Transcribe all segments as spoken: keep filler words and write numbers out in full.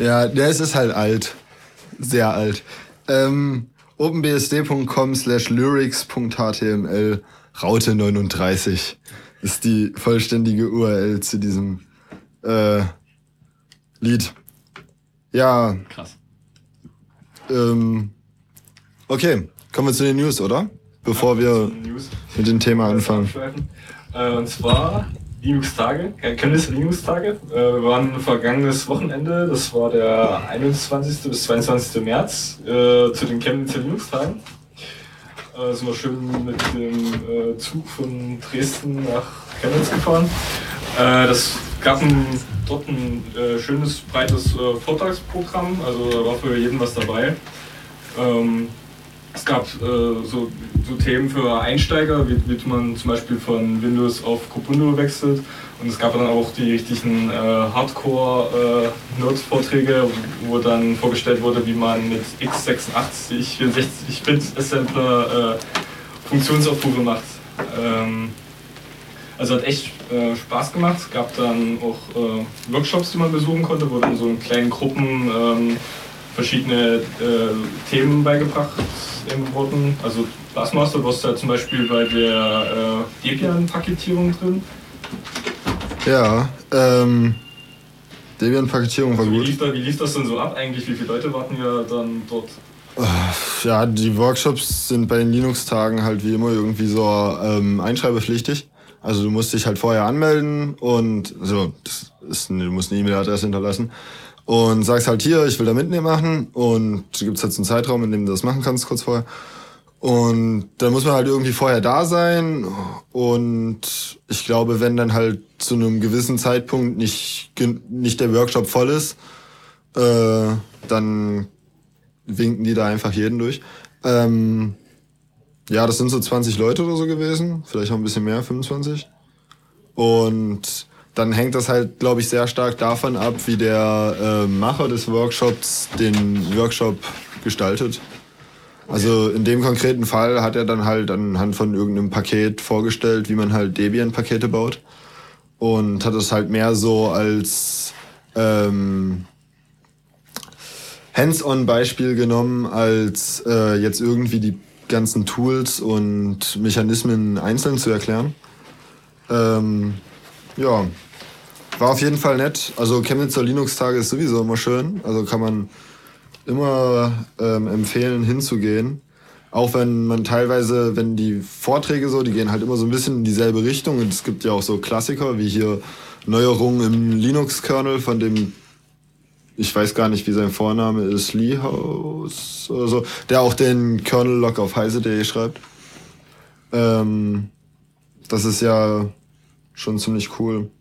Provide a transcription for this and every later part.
Ja, der ist halt alt. Sehr alt. Ähm, openbsd.com slash lyrics.html Raute neununddreißig ist die vollständige U R L zu diesem äh, Lied. Ja. Krass. Ähm, okay, kommen wir zu den News, oder? Bevor wir News. mit dem Thema anfangen. Äh, und zwar Linux-Tage, Kenntnis Linux-Tage, äh, waren vergangenes Wochenende, das war der einundzwanzigsten bis zweiundzwanzigsten März, äh, zu den Chemnitzer Linux-Tagen. Äh, sind wir schön mit dem äh, Zug von Dresden nach Chemnitz gefahren. Äh, das gab ein, dort ein äh, schönes, breites äh, Vortragsprogramm, also da war für jeden was dabei. Ähm, Es gab äh, so, so Themen für Einsteiger, wie, wie man zum Beispiel von Windows auf Kubuntu wechselt. Und es gab dann auch die richtigen äh, Hardcore-Nerd-Vorträge, äh, wo dann vorgestellt wurde, wie man mit x sechsundachtzig, vierundsechzig Bit Assembler äh, Funktionsaufrufe macht. Ähm, also hat echt äh, Spaß gemacht. Es gab dann auch äh, Workshops, die man besuchen konnte, wo dann so in kleinen Gruppen ähm, verschiedene äh, Themen beigebracht wurden. Also Bassmaster warst du ja zum Beispiel bei der äh, Debian-Paketierung drin. Ja, ähm, Debian-Paketierung war Also wie, gut. lief da, wie lief das denn so ab eigentlich? Wie viele Leute warten ja dann dort? Ja, die Workshops sind bei den Linux-Tagen halt wie immer irgendwie so ähm, einschreibepflichtig. Also du musst dich halt vorher anmelden und also das ist, du musst eine E-Mail-Adresse hinterlassen und sagst halt hier, ich will da mitmachen und du gibst jetzt einen Zeitraum, in dem du das machen kannst, kurz vorher. Und dann muss man halt irgendwie vorher da sein und ich glaube, wenn dann halt zu einem gewissen Zeitpunkt nicht, nicht der Workshop voll ist, äh, dann winken die da einfach jeden durch. Ähm, ja, das sind so zwanzig Leute oder so gewesen, vielleicht auch ein bisschen mehr, fünfundzwanzig. Und dann hängt das halt, glaube ich, sehr stark davon ab, wie der äh, Macher des Workshops den Workshop gestaltet. Also in dem konkreten Fall hat er dann halt anhand von irgendeinem Paket vorgestellt, wie man halt Debian-Pakete baut. Und hat es halt mehr so als ähm, Hands-on-Beispiel genommen, als äh, jetzt irgendwie die ganzen Tools und Mechanismen einzeln zu erklären. Ähm, ja, war auf jeden Fall nett. Also Chemnitzer Linux-Tage ist sowieso immer schön. Also kann man immer ähm, empfehlen, hinzugehen. Auch wenn man teilweise, wenn die Vorträge so, die gehen halt immer so ein bisschen in dieselbe Richtung. Und es gibt ja auch so Klassiker, wie hier Neuerungen im Linux-Kernel von dem, ich weiß gar nicht, wie sein Vorname ist, Leehouse oder so, der auch den Kernel-Log auf heise punkt de schreibt. Ähm, das ist ja schon ziemlich cool.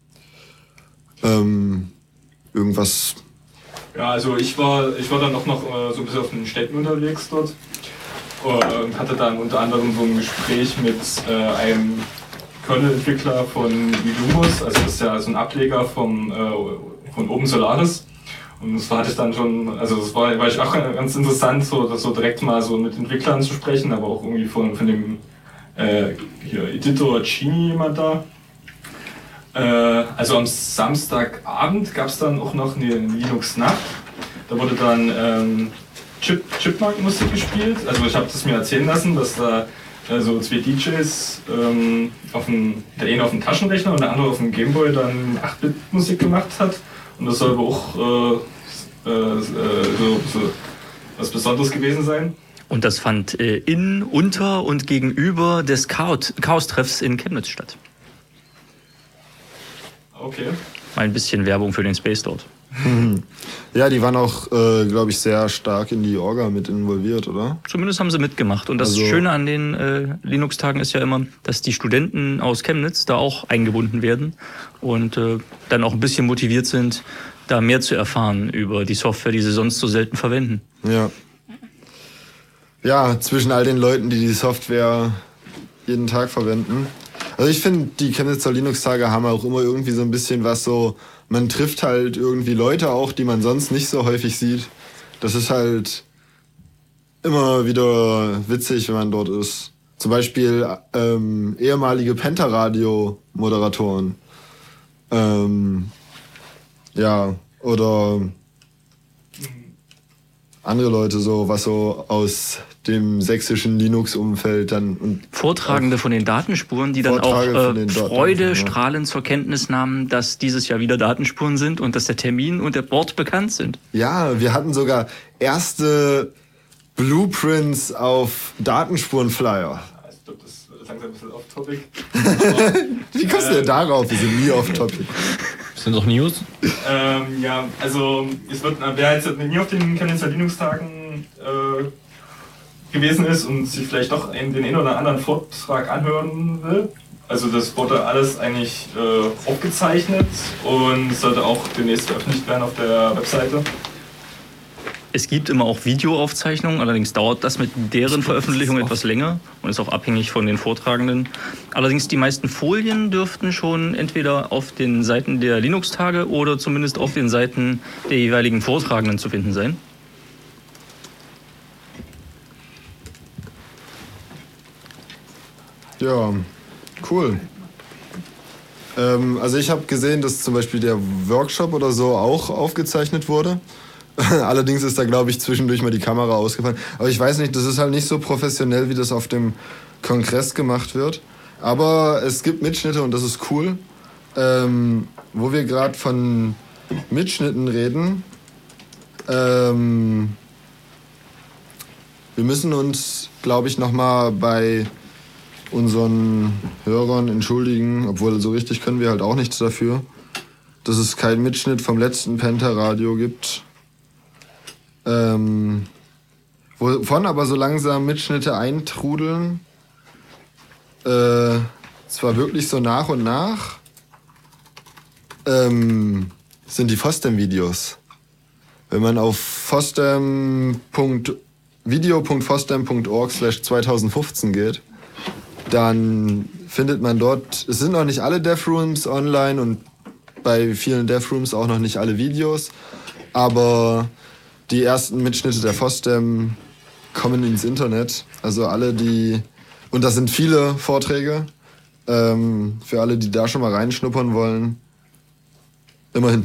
Ähm, irgendwas... Ja, also ich war, ich war dann auch noch äh, so ein bisschen auf den Städten unterwegs dort und hatte dann unter anderem so ein Gespräch mit äh, einem Kernel-Entwickler von Illumus, also das ist ja so ein Ableger vom, äh, von OpenSolaris. Und das hatte ich dann schon, also das war, war ich auch ganz interessant, so, das so direkt mal so mit Entwicklern zu sprechen, aber auch irgendwie von, von dem äh, hier, Editor Genie jemand da. Äh, also am Samstagabend gab es dann auch noch eine Linux-Nacht. Da wurde dann ähm, Chip, Chipmunk-Musik gespielt. Also ich habe das mir erzählen lassen, dass da äh, so zwei D Js, ähm, auf dem, der eine auf dem Taschenrechner und der andere auf dem Gameboy dann acht Bit Musik gemacht hat. Und das soll aber auch äh, äh, so, so was Besonderes gewesen sein. Und das fand äh, in, unter und gegenüber des Chaos-Treffs in Chemnitz statt. Okay. Mal ein bisschen Werbung für den Space dort. Ja, die waren auch, äh, glaube ich, sehr stark in die Orga mit involviert, oder? Zumindest haben sie mitgemacht. Und das Also, Schöne an den äh, Linux-Tagen ist ja immer, dass die Studenten aus Chemnitz da auch eingebunden werden und äh, dann auch ein bisschen motiviert sind, da mehr zu erfahren über die Software, die sie sonst so selten verwenden. Ja. Ja, zwischen all den Leuten, die die Software jeden Tag verwenden. Also ich finde, die Chemnitzer Linux-Tage haben auch immer irgendwie so ein bisschen was so, man trifft halt irgendwie Leute auch, die man sonst nicht so häufig sieht. Das ist halt immer wieder witzig, wenn man dort ist. Zum Beispiel ähm, ehemalige Pentaradio-Moderatoren. Ähm, ja, oder andere Leute so, was so aus dem sächsischen Linux-Umfeld dann und Vortragende von den Datenspuren, die dann Vortrage auch von äh, den Daten- Freude ja. strahlend zur Kenntnis nahmen, dass dieses Jahr wieder Datenspuren sind und dass der Termin und der Ort bekannt sind. ja, wir hatten sogar erste Blueprints auf Datenspuren-Flyer. Ich glaube, das ist langsam ein bisschen off-topic. Wie kommst du denn darauf? Wir sind nie off-topic. Sind doch News? Ähm, ja, also es wird, wer jetzt nie auf den Chemnitzer Linux-Tagen äh, gewesen ist und sich vielleicht doch den einen oder anderen Vortrag anhören will, also das wurde alles eigentlich äh, aufgezeichnet und sollte auch demnächst veröffentlicht werden auf der Webseite. Es gibt immer auch Videoaufzeichnungen, allerdings dauert das mit deren Veröffentlichung etwas länger und ist auch abhängig von den Vortragenden. Allerdings die meisten Folien dürften schon entweder auf den Seiten der Linux-Tage oder zumindest auf den Seiten der jeweiligen Vortragenden zu finden sein. Ja, cool. Ähm, also ich habe gesehen, dass zum Beispiel der Workshop oder so auch aufgezeichnet wurde. Allerdings ist da, glaube ich, zwischendurch mal die Kamera ausgefallen. Aber ich weiß nicht, das ist halt nicht so professionell, wie das auf dem Kongress gemacht wird. Aber es gibt Mitschnitte und das ist cool. Ähm, wo wir gerade von Mitschnitten reden. Ähm, wir müssen uns, glaube ich, nochmal bei unseren Hörern entschuldigen, obwohl so richtig können wir halt auch nichts dafür, dass es keinen Mitschnitt vom letzten Penta-Radio gibt. Ähm, wovon aber so langsam Mitschnitte eintrudeln. Äh, zwar wirklich so nach und nach. Ähm, sind die Fosdem-Videos. Wenn man auf fosdem punkt video punkt fosdem punkt org slash zweitausendfünfzehn geht, dann findet man dort, es sind noch nicht alle Deathrooms online und bei vielen Deathrooms auch noch nicht alle Videos, aber die ersten Mitschnitte der Fosdem kommen ins Internet. Also alle, die, und das sind viele Vorträge, ähm, für alle, die da schon mal reinschnuppern wollen, immerhin,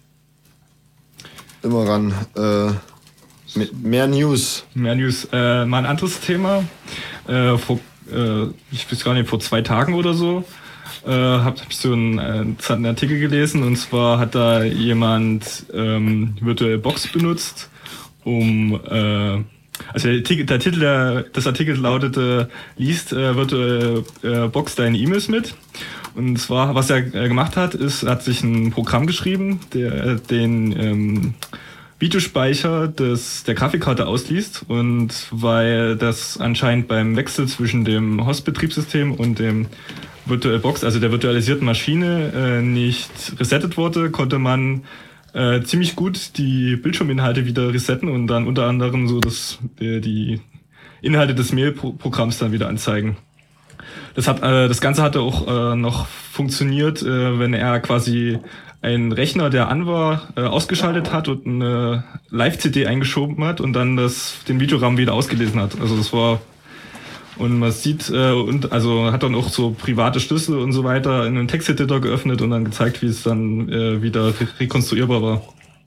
immer ran. Äh, mit mehr News. Mehr News. Äh, mal ein anderes Thema. Äh, vor, äh, ich weiß gar nicht, vor zwei Tagen oder so äh, habe hab ich so einen, äh, einen Artikel gelesen, und zwar hat da jemand ähm, VirtualBox benutzt, um äh, also der, Titel, der Titel der, des Artikels lautete, liest äh, VirtualBox deine E-Mails mit. Und zwar, was er äh, gemacht hat, ist, er hat sich ein Programm geschrieben, der den ähm, Videospeicher des, der Grafikkarte ausliest, und weil das anscheinend beim Wechsel zwischen dem Host-Betriebssystem und dem VirtualBox, also der virtualisierten Maschine, äh, nicht resettet wurde, konnte man äh, ziemlich gut die Bildschirminhalte wieder resetten und dann unter anderem so das, die, die Inhalte des Mail-Programms dann wieder anzeigen. Das, hat, äh, das Ganze hatte auch äh, noch funktioniert, äh, wenn er quasi einen Rechner, der an war, äh, ausgeschaltet hat und eine Live-C D eingeschoben hat und dann das, den Videorahmen wieder ausgelesen hat. Also das war, und man sieht, äh, und also hat dann auch so private Schlüssel und so weiter in einem Texteditor geöffnet und dann gezeigt, wie es dann äh, wieder re- rekonstruierbar war.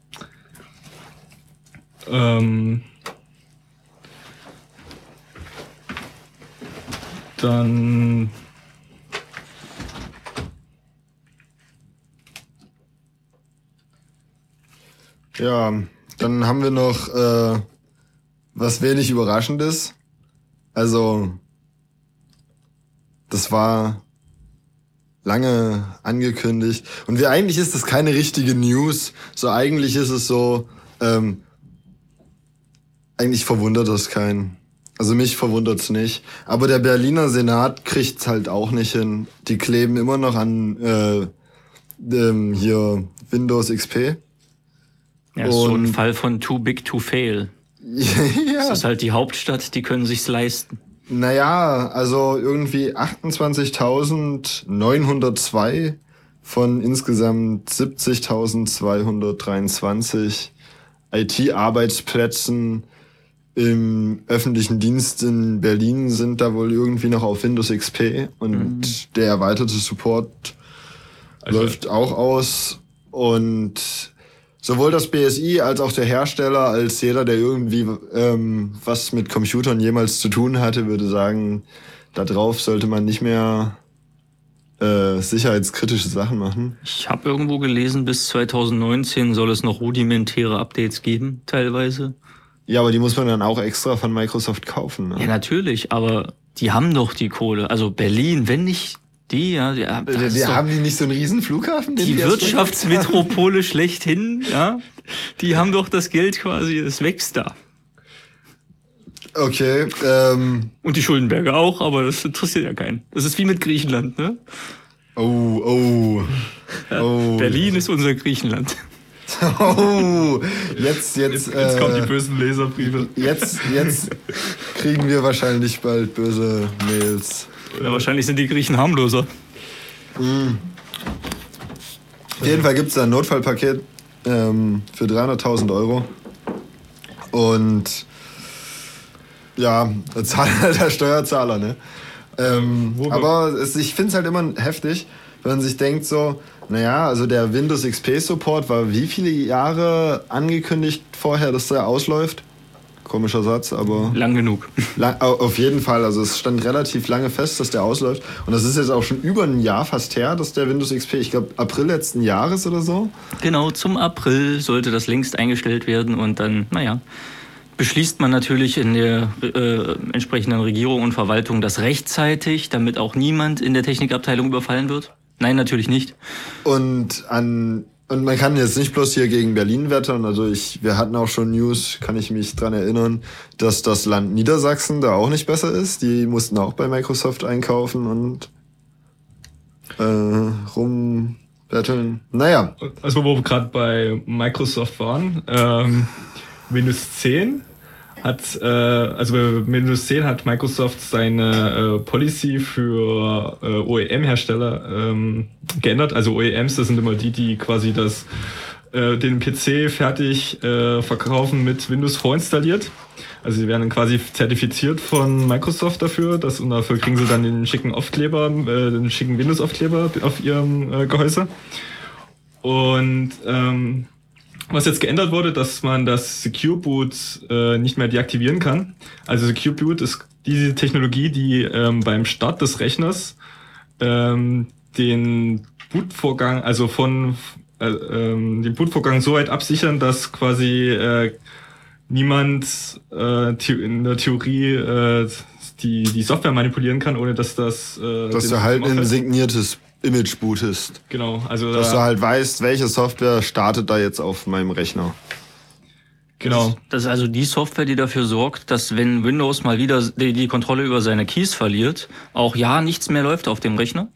Ähm, dann Ja, dann haben wir noch äh, was wenig Überraschendes. Also, das war lange angekündigt. Und wir, eigentlich ist das keine richtige News. So, eigentlich ist es so, ähm, eigentlich verwundert das keinen. Also mich verwundert's nicht. Aber der Berliner Senat kriegt's halt auch nicht hin. Die kleben immer noch an äh, ähm, hier Windows X P. Ja, so ein Und- Fall von too big to fail. Ja. Das ist halt die Hauptstadt, die können sich's leisten. Naja, also irgendwie achtundzwanzigtausendneunhundertzwei von insgesamt siebzigtausendzweihundertdreiundzwanzig I T-Arbeitsplätzen im öffentlichen Dienst in Berlin sind da wohl irgendwie noch auf Windows X P und Mhm. der erweiterte Support Also- läuft auch aus und sowohl das B S I als auch der Hersteller, als jeder, der irgendwie ähm, was mit Computern jemals zu tun hatte, würde sagen, da drauf sollte man nicht mehr äh, sicherheitskritische Sachen machen. Ich habe irgendwo gelesen, bis zwanzig neunzehn soll es noch rudimentäre Updates geben, teilweise. Ja, aber die muss man dann auch extra von Microsoft kaufen. Ne? Ja, natürlich, aber die haben doch die Kohle. Also Berlin, wenn nicht die, ja. Die, die, die haben die nicht so einen riesen Flughafen? Die, die Wirtschaftsmetropole schlechthin, ja. Die haben doch das Geld quasi, es wächst da. Okay. Ähm, Und die Schuldenberge auch, aber das interessiert ja keinen. Das ist wie mit Griechenland, ne? Oh, oh. Ja, oh. Berlin ist unser Griechenland. Oh, jetzt, jetzt, Jetzt, jetzt äh, kommen die bösen Leserbriefe. Jetzt, jetzt kriegen wir wahrscheinlich bald böse Mails. Ja, wahrscheinlich sind die Griechen harmloser. Mhm. Auf jeden Fall gibt's da ein Notfallpaket ähm, für dreihunderttausend Euro. Und ja, das zahlt halt der Steuerzahler, ne? Ähm, aber es, ich find's halt immer heftig, wenn man sich denkt so, naja, also der Windows X P Support war wie viele Jahre angekündigt vorher, dass der ausläuft? Komischer Satz, aber... Lang genug. Lang, auf jeden Fall, also es stand relativ lange fest, dass der ausläuft. Und das ist jetzt auch schon über ein Jahr fast her, dass der Windows X P, ich glaube April letzten Jahres oder so. Genau, zum April sollte das längst eingestellt werden und dann, naja, beschließt man natürlich in der äh, entsprechenden Regierung und Verwaltung das rechtzeitig, damit auch niemand in der Technikabteilung überfallen wird. Nein, natürlich nicht. Und an und man kann jetzt nicht bloß hier gegen Berlin wettern. Also ich, wir hatten auch schon News, kann ich mich dran erinnern, dass das Land Niedersachsen da auch nicht besser ist. Die mussten auch bei Microsoft einkaufen und äh, rumbetteln. Naja. Also wo wir gerade bei Microsoft waren, ähm, Windows zehn hat, äh, also bei Windows zehn hat Microsoft seine äh, Policy für äh, O E M-Hersteller ähm, geändert. Also O E Ms, das sind immer die, die quasi das, äh, den P C fertig äh, verkaufen mit Windows vorinstalliert. Also sie werden dann quasi zertifiziert von Microsoft dafür, dass, und dafür kriegen sie dann den schicken Aufkleber, äh, den schicken Windows-Aufkleber auf ihrem äh, Gehäuse. Und ähm, was jetzt geändert wurde, dass man das Secure Boot äh, nicht mehr deaktivieren kann. Also Secure Boot ist diese Technologie, die ähm, beim Start des Rechners ähm, den Bootvorgang, also von äh, ähm, den Bootvorgang so weit absichern, dass quasi äh, niemand äh, in der Theorie äh, die die Software manipulieren kann, ohne dass das äh, dass du halt ein signiertes Image bootest. Genau, also dass da, du halt weißt, welche Software startet da jetzt auf meinem Rechner. Genau. Das ist also die Software, die dafür sorgt, dass wenn Windows mal wieder die, die Kontrolle über seine Keys verliert, auch ja nichts mehr läuft auf dem Rechner.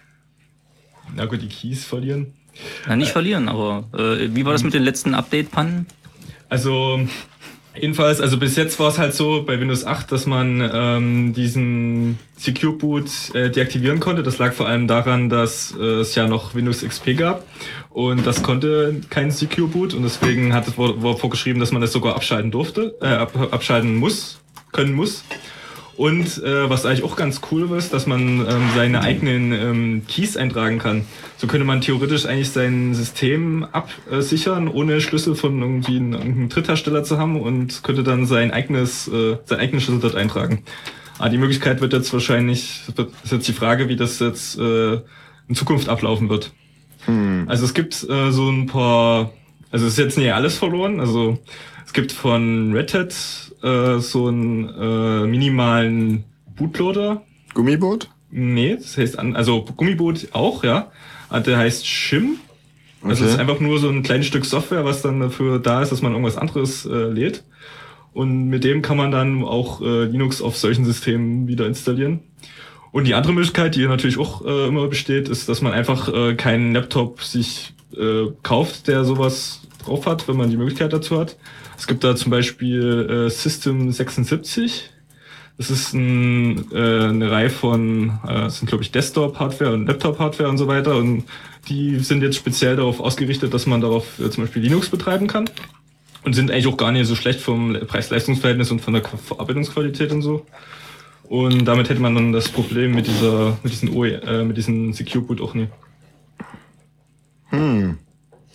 Na gut, die Keys verlieren. Na, nicht äh, verlieren, aber äh, wie war das mit den letzten Update-Pannen? Also jedenfalls, also bis jetzt war es halt so bei Windows acht, dass man ähm, diesen Secure Boot äh, deaktivieren konnte. Das lag vor allem daran, dass äh, es ja noch Windows X P gab und das konnte kein Secure Boot und deswegen hat es war, war vorgeschrieben, dass man das sogar abschalten durfte, äh, ab, abschalten muss, können muss. Und äh, was eigentlich auch ganz cool ist, dass man ähm, seine eigenen ähm, Keys eintragen kann. So könnte man theoretisch eigentlich sein System absichern, ohne Schlüssel von irgendwie einem, einem Dritthersteller zu haben und könnte dann sein eigenes, äh, sein eigenes Schlüssel dort eintragen. Aber die Möglichkeit wird jetzt wahrscheinlich, ist jetzt die Frage, wie das jetzt äh, in Zukunft ablaufen wird. Hm. Also es gibt äh, so ein paar, also es ist jetzt nicht alles verloren, also es gibt von Red Hat äh, so einen äh, minimalen Bootloader. Gummiboot? Nee, das heißt, an, also Gummiboot auch, ja. Der heißt Shim. Also okay. Es ist einfach nur so ein kleines Stück Software, was dann dafür da ist, dass man irgendwas anderes äh, lädt. Und mit dem kann man dann auch äh, Linux auf solchen Systemen wieder installieren. Und die andere Möglichkeit, die natürlich auch äh, immer besteht, ist, dass man einfach äh, keinen Laptop sich äh, kauft, der sowas drauf hat, wenn man die Möglichkeit dazu hat. Es gibt da zum Beispiel äh, System sechsundsiebzig. Das ist ein, äh, eine Reihe von, äh, das sind glaube ich Desktop-Hardware und Laptop-Hardware und so weiter. Und die sind jetzt speziell darauf ausgerichtet, dass man darauf äh, zum Beispiel Linux betreiben kann. Und sind eigentlich auch gar nicht so schlecht vom Preis-Leistungs-Verhältnis und von der Verarbeitungsqualität und so. Und damit hätte man dann das Problem mit dieser, mit diesen O E, äh, mit diesen Secure Boot auch nie. Hm.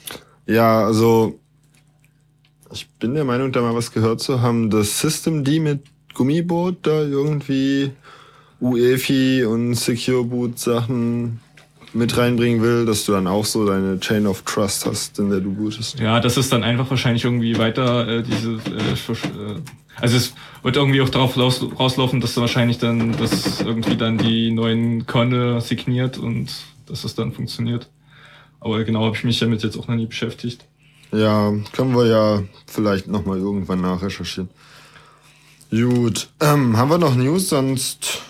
Ja, also ich bin der Meinung, da mal was gehört zu haben, dass System D mit Gummiboot da irgendwie U E F I und Secure Boot Sachen mit reinbringen will, dass du dann auch so deine Chain of Trust hast, in der du bootest. Ja, das ist dann einfach wahrscheinlich irgendwie weiter äh, diese äh, äh, also es wird irgendwie auch darauf raus, rauslaufen, dass du wahrscheinlich dann das irgendwie dann die neuen Kernel signiert und dass es dann funktioniert. Aber genau habe ich mich damit jetzt auch noch nie beschäftigt. Ja, können wir ja vielleicht nochmal irgendwann nachrecherchieren. Gut, ähm, haben wir noch News? Sonst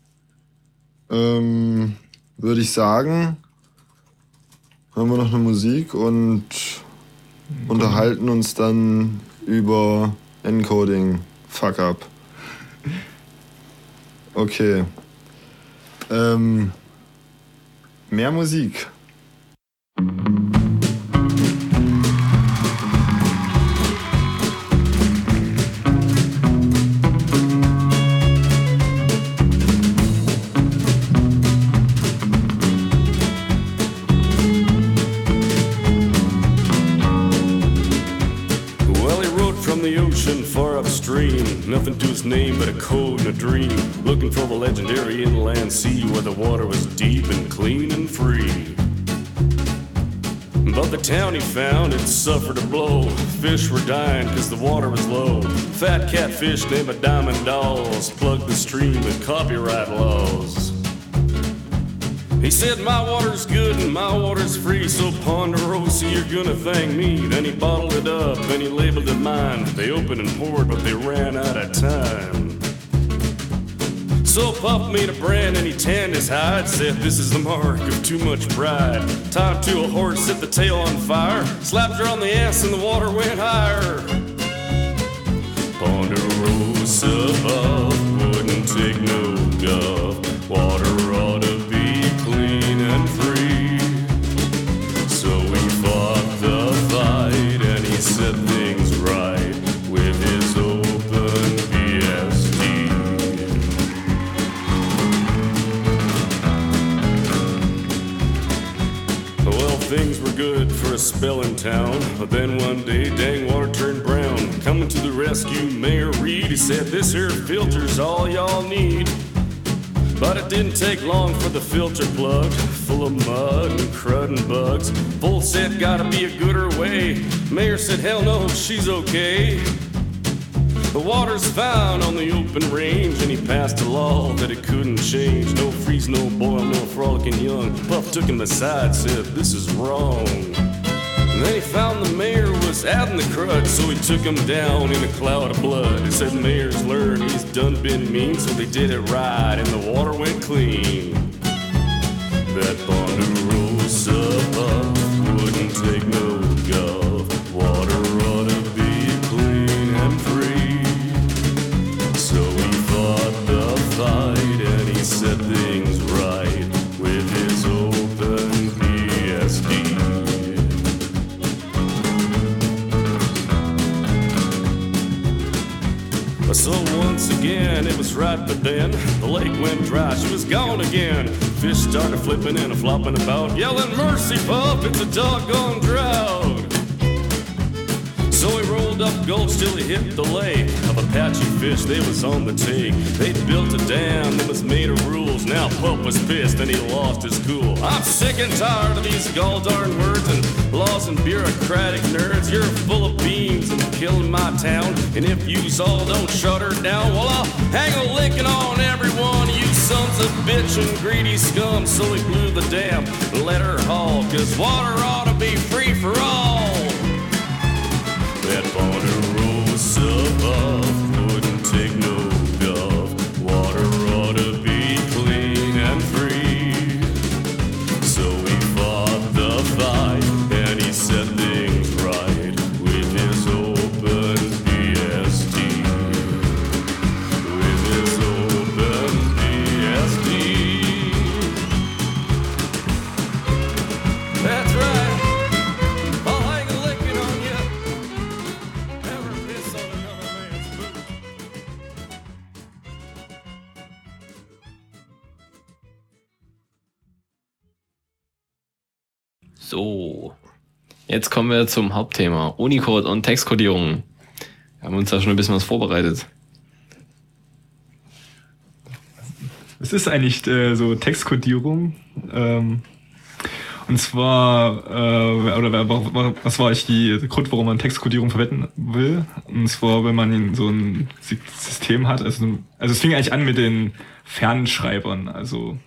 ähm, würde ich sagen, haben wir noch eine Musik und mhm. unterhalten uns dann über Encoding. Fuck up. Okay. Ähm, mehr Musik. Far upstream, nothing to his name but a code and a dream. Looking for the legendary inland sea where the water was deep and clean and free. But the town he found had suffered a blow. Fish were dying cause the water was low. Fat catfish named a diamond dolls plugged the stream with copyright laws. He said, my water's good and my water's free, so Ponderosa, you're gonna thank me. Then he bottled it up and he labeled it mine. They opened and poured, but they ran out of time. So Puff made a brand and he tanned his hide. Said, this is the mark of too much pride. Tied to a horse, set the tail on fire. Slapped her on the ass and the water went higher. Ponderosa Puff wouldn't take no guff. Water ought to be clean and free. So he fought the fight and he set things right with his open B S D. Well, things were good for a spell in town, but then one day dang water turned brown. Coming to the rescue, Mayor Reed, he said, this here filter's all y'all need. But it didn't take long for the filter plugged, full of mud and crud and bugs. Bull said, gotta be a gooder way. Mayor said, hell no, she's okay. The water's found on the open range, and he passed a law that it couldn't change. No freeze, no boil, no frolicking young. Puff took him aside, said, this is wrong. And then he found the mayor was adding the crud, so he took him down in a cloud of blood. He said, mayor's learned he's done been mean, so they did it right and the water went clean. That Ponderosa Puff wouldn't take no guff. Water ought to be clean and free. So he fought the fight and he set things right with his open B S D. So once again, it was right, but then the lake went dry, she was gone again. Fish started flipping and a-flopping about, yelling, mercy, Puff, it's a doggone drought. So he rolled up gulch till he hit the lake of Apache fish, they was on the take. They built a dam that was made of rules. Now Puff was pissed and he lost his cool. I'm sick and tired of these gall-darn words and laws and bureaucratic nerds. You're full of beans and killing my town, and if yous all don't shut her down, well, I'll hang a licking on every one of you sons of bitch and greedy scum. So he blew the dam and let her haul, cause water ought to be free for all. That Ponderosa Puff wouldn't take no guff. Water ought to be clean and free. So he fought the fight and he set things right with his open B S D. With his open B S D. That's right. I'll hang a licking on you. Never piss on another man's boot. So, Jetzt kommen wir zum Hauptthema. Unicode und Textkodierung. Wir haben uns da schon ein bisschen was vorbereitet. Es ist eigentlich äh, so Textkodierung. Ähm, und zwar, äh, oder was war eigentlich die, der Grund, warum man Textkodierung verwenden will? Und zwar, wenn man so ein System hat. Also, also es fing eigentlich an mit den Fernschreibern. Also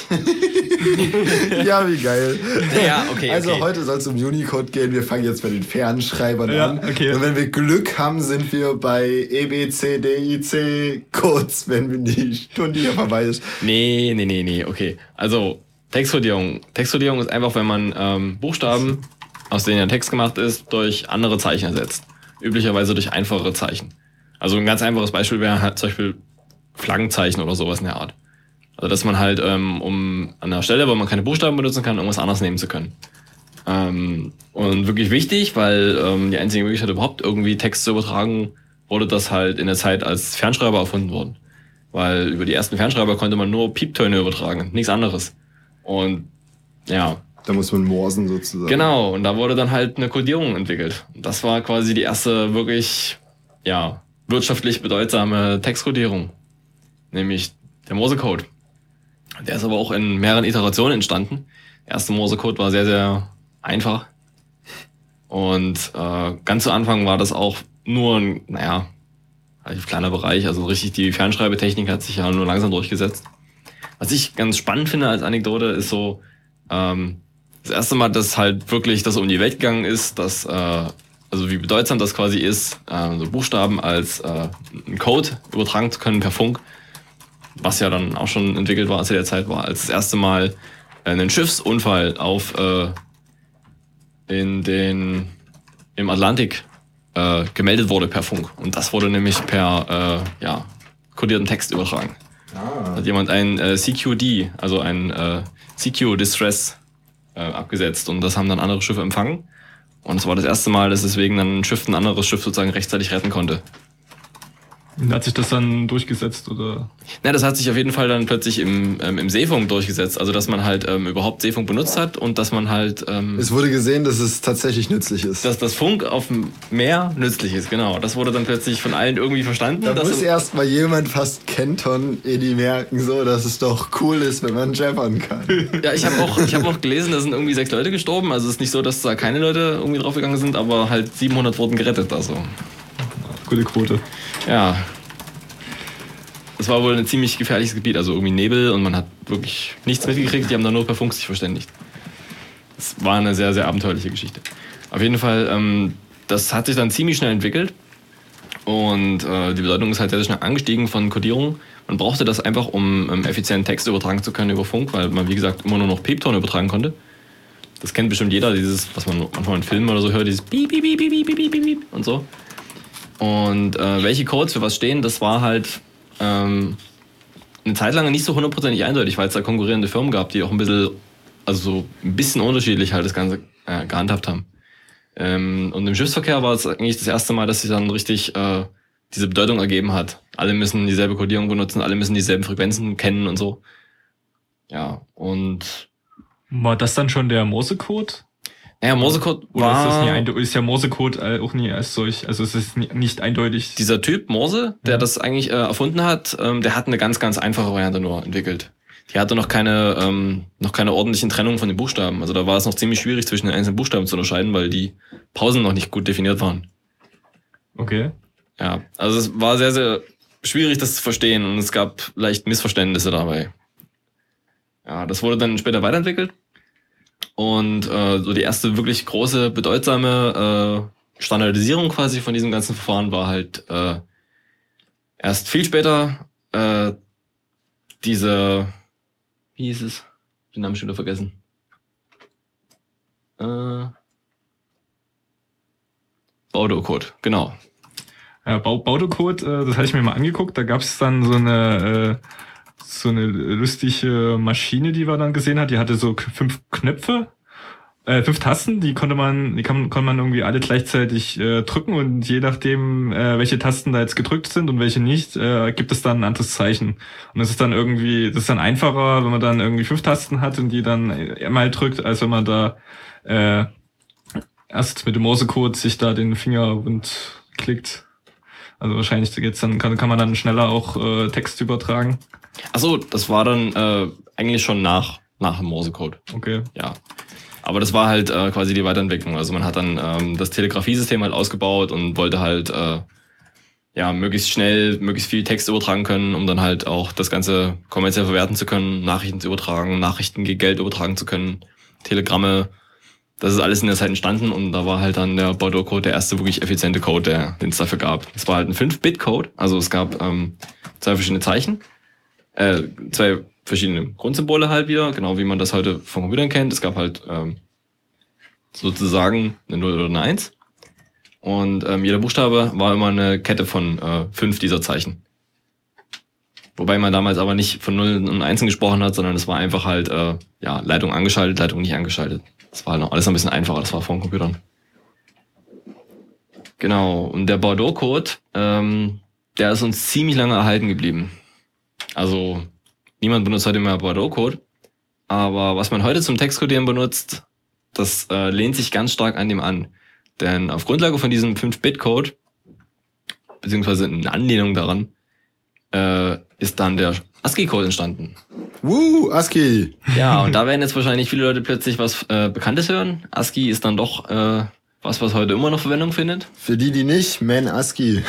Ja, wie geil. Ja, okay, Also okay. heute soll es um Unicode gehen. Wir fangen jetzt bei den Fernschreibern Ja, an. okay. Und wenn wir Glück haben, sind wir bei E, B, C, D, I, C Codes, wenn die Stunde hier vorbei ist. Nee, nee, nee, nee, okay. Also, Textkodierung. Textkodierung ist einfach, wenn man ähm, Buchstaben, aus denen ein Text gemacht ist, durch andere Zeichen ersetzt. Üblicherweise durch einfachere Zeichen. Also ein ganz einfaches Beispiel wäre halt zum Beispiel Flaggenzeichen oder sowas in der Art. Also dass man halt, ähm, um an einer Stelle, wo man keine Buchstaben benutzen kann, irgendwas anderes nehmen zu können. Ähm, und wirklich wichtig, weil ähm, die einzige Möglichkeit überhaupt irgendwie Text zu übertragen, wurde das halt in der Zeit, als Fernschreiber erfunden wurden. Weil über die ersten Fernschreiber konnte man nur Pieptöne übertragen, nichts anderes. Und ja, Da muss man morsen sozusagen. genau, und da wurde dann halt eine Kodierung entwickelt. Und das war quasi die erste wirklich, ja, wirtschaftlich bedeutsame Textkodierung. Nämlich der Morsecode. Der ist aber auch in mehreren Iterationen entstanden. Der erste Morsecode war sehr, sehr einfach. Und äh, ganz zu Anfang war das auch nur ein, naja, relativ kleiner Bereich. Also richtig die Fernschreibetechnik hat sich ja nur langsam durchgesetzt. Was ich ganz spannend finde als Anekdote ist so, ähm, das erste Mal, dass halt wirklich das um die Welt gegangen ist, dass, äh, also wie bedeutsam das quasi ist, äh, so Buchstaben als äh, einen Code übertragen zu können per Funk, was ja dann auch schon entwickelt war, als er der Zeit war, als das erste Mal ein Schiffsunfall auf äh, in den im Atlantik äh, gemeldet wurde per Funk. Und das wurde nämlich per äh, ja, kodierten Text übertragen. Ah. Hat jemand ein äh, C Q D, also ein äh, C Q Distress äh, abgesetzt und das haben dann andere Schiffe empfangen. Und es war das erste Mal, dass deswegen dann ein Schiff ein anderes Schiff sozusagen rechtzeitig retten konnte. Und hat sich das dann durchgesetzt, oder? Na, das hat sich auf jeden Fall dann plötzlich im, ähm, im Seefunk durchgesetzt. Also, dass man halt ähm, überhaupt Seefunk benutzt hat und dass man halt... Ähm, Es wurde gesehen, dass es tatsächlich nützlich ist. dass das Funk auf dem Meer nützlich ist, genau. Das wurde dann plötzlich von allen irgendwie verstanden. Da dass muss erst mal jemand fast Kenton Edi merken, so, dass es doch cool ist, wenn man jabbern kann. Ja, ich habe auch, ich hab auch gelesen, da sind irgendwie sechs Leute gestorben. Also es ist nicht so, dass da keine Leute irgendwie draufgegangen sind, aber halt siebenhundert wurden gerettet. Also Gute Quote. ja, es war wohl ein ziemlich gefährliches Gebiet. Also irgendwie Nebel und man hat wirklich nichts mitgekriegt. Die haben da nur per Funk sich verständigt. Es war eine sehr, sehr abenteuerliche Geschichte. Auf jeden Fall, ähm, das hat sich dann ziemlich schnell entwickelt. Und äh, die Bedeutung ist halt sehr schnell angestiegen von Kodierung. Man brauchte das einfach, um ähm, effizient Text übertragen zu können über Funk, weil man, wie gesagt, immer nur noch Piepton übertragen konnte. Das kennt bestimmt jeder, dieses, was man manchmal in Filmen oder so hört, dieses Piep, Piep, Piep, Piep, Piep, Piep, Piep und so. Und äh, welche Codes für was stehen, das war halt ähm, eine Zeit lang nicht so hundertprozentig eindeutig, weil es da konkurrierende Firmen gab, die auch ein bisschen, also so ein bisschen unterschiedlich halt das Ganze äh, gehandhabt haben. Ähm, und im Schiffsverkehr war es eigentlich das erste Mal, dass sich dann richtig äh, diese Bedeutung ergeben hat. Alle müssen dieselbe Kodierung benutzen, alle müssen dieselben Frequenzen kennen und so. Ja, und War das dann schon der Morsecode? ja, Morsecode Oder ist, das nie war eindeu- ist ja Morsecode äh, auch nie als solch, also es ist nie- nicht eindeutig. dieser Typ Morse, der Ja. das eigentlich äh, erfunden hat, ähm, der hat eine ganz, ganz einfache Variante nur entwickelt. Die hatte noch keine, ähm, noch keine ordentlichen Trennungen von den Buchstaben. Also da war es noch ziemlich schwierig, zwischen den einzelnen Buchstaben zu unterscheiden, weil die Pausen noch nicht gut definiert waren. Okay. Ja, also es war sehr, sehr schwierig, das zu verstehen und es gab leicht Missverständnisse dabei. Ja, das wurde dann später weiterentwickelt und äh, so die erste wirklich große, bedeutsame äh, Standardisierung quasi von diesem ganzen Verfahren war halt äh, erst viel später äh, diese, wie hieß es? Den Namen schon wieder vergessen. Äh, Baudocode, genau. Ja, Bau- Baudocode, äh, das hatte ich mir mal angeguckt, da gab es dann so eine äh, so eine lustige Maschine, die man dann gesehen hat, die hatte so k- fünf Knöpfe, äh, fünf Tasten, die konnte man, die kann, konnte man irgendwie alle gleichzeitig äh, drücken und je nachdem, äh, welche Tasten da jetzt gedrückt sind und welche nicht, äh, gibt es dann ein anderes Zeichen. Und das ist dann irgendwie, das ist dann einfacher, wenn man dann irgendwie fünf Tasten hat und die dann einmal drückt, als wenn man da äh, erst mit dem Morsecode sich da den Finger wund klickt. Also wahrscheinlich geht's dann, kann, kann man dann schneller auch äh, Text übertragen. Achso, das war dann äh, eigentlich schon nach, nach dem Morsecode. Okay. Ja. Aber das war halt äh, quasi die Weiterentwicklung. Also man hat dann ähm, das Telegrafiesystem halt ausgebaut und wollte halt äh, ja möglichst schnell, möglichst viel Text übertragen können, um dann halt auch das Ganze kommerziell verwerten zu können, Nachrichten zu übertragen, Nachrichten gegen Geld übertragen zu können, Telegramme. Das ist alles in der Zeit entstanden und da war halt dann der Bordeaux-Code der erste wirklich effiziente Code, der, den es dafür gab. Es war halt ein fünf Bit Code, also es gab ähm, zwei verschiedene Zeichen, äh, zwei verschiedene Grundsymbole halt wieder, genau wie man das heute von Computern kennt. Es gab halt ähm, sozusagen eine null oder eine eins und ähm, jeder Buchstabe war immer eine Kette von äh, fünf dieser Zeichen. Wobei man damals aber nicht von null und eins gesprochen hat, sondern es war einfach halt äh, ja Leitung angeschaltet, Leitung nicht angeschaltet. Das war halt noch alles ein bisschen einfacher, das war vor den Computern. Genau, und der Bordeaux-Code, ähm, der ist uns ziemlich lange erhalten geblieben. Also niemand benutzt heute mehr Bordeaux-Code, aber was man heute zum Textcodieren benutzt, das äh, lehnt sich ganz stark an dem an. Denn auf Grundlage von diesem fünf Bit Code, beziehungsweise in Anlehnung daran, äh, ist dann der ASCII-Code entstanden. Woo, ASCII! Ja, und da werden jetzt wahrscheinlich viele Leute plötzlich was äh, Bekanntes hören. ASCII ist dann doch äh, was, was heute immer noch Verwendung findet. Für die, die nicht, Man ASCII.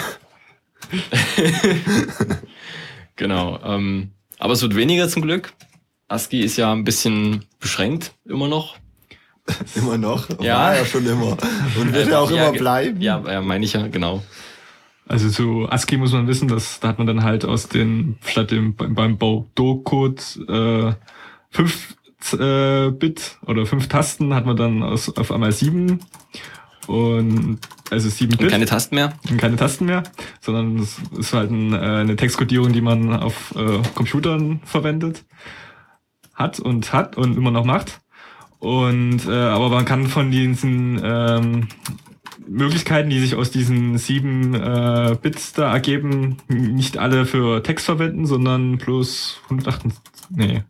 Genau. Ähm, aber es wird weniger zum Glück. ASCII ist ja ein bisschen beschränkt, immer noch. Immer noch? Ja. War ja schon immer. Und wird ja auch ja, immer bleiben. Ja, ja, meine ich ja, genau. Also zu ASCII muss man wissen, dass da hat man dann halt aus den, statt dem beim Bordeaux-Code äh, fünf äh, Bit oder fünf Tasten hat man dann aus, auf einmal sieben und also sieben Bit. Und keine Tasten mehr? Und keine Tasten mehr, sondern es ist halt ein, äh, eine Textkodierung, die man auf äh, Computern verwendet hat und hat und immer noch macht. Und äh, aber man kann von diesen ähm, Möglichkeiten, die sich aus diesen sieben äh, Bits da ergeben, nicht alle für Text verwenden, sondern bloß hundertachtundsechzig. Nee.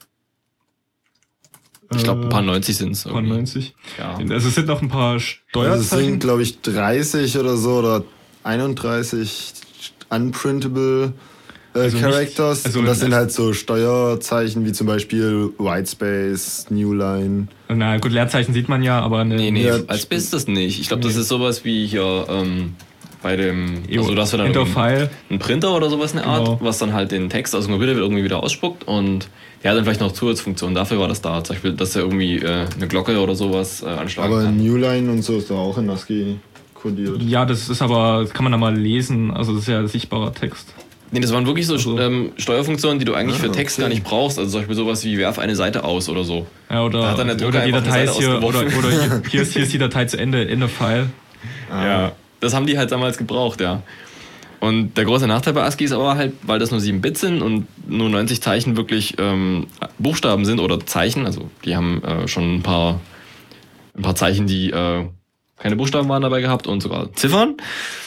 Ich glaube, ein paar neunzig sind es. Ein paar neunzig. Ja. Also es sind noch ein paar Also es Steuerzeichen. sind, glaube ich, dreißig oder so oder einunddreißig unprintable äh, Also nicht- Characters. also und das nicht- sind halt so Steuerzeichen wie zum Beispiel Whitespace, Newline. Na gut, Leerzeichen sieht man ja, aber eine, Nee, nee, Ja, als Biss das nicht. Ich glaube, das Nee. ist sowas wie hier ähm, bei dem, Jo, also dass wir dann irgendwie Interfile. einen Printer oder sowas in der Art, Genau. was dann halt den Text aus dem Computer irgendwie wieder ausspuckt und der hat dann vielleicht noch Zusatzfunktionen. Dafür war das da. Zum Beispiel, dass er irgendwie äh, eine Glocke oder sowas äh, anschlagen Aber kann. Newline und so ist doch auch in ASCII kodiert. Ja, das ist aber, das kann man da mal lesen, also das ist ja sichtbarer Text. Nee, das waren wirklich so Also- ähm, Steuerfunktionen, die du eigentlich Ah, für Text okay. gar nicht brauchst. Also zum Beispiel sowas wie werf eine Seite aus oder so. Ja, oder, Da hat dann der Drucker oder die einfach eine Datei ist Seite hier, oder, ausgeworfen. oder hier, hier, ist, hier ist die Datei zu Ende, Ende File. Ja, das haben die halt damals gebraucht, ja. Und der große Nachteil bei ASCII ist aber halt, weil das nur sieben Bit sind und nur neunzig Zeichen wirklich ähm, Buchstaben sind oder Zeichen, also die haben äh, schon ein paar, ein paar Zeichen, die äh, keine Buchstaben waren dabei gehabt und sogar Ziffern.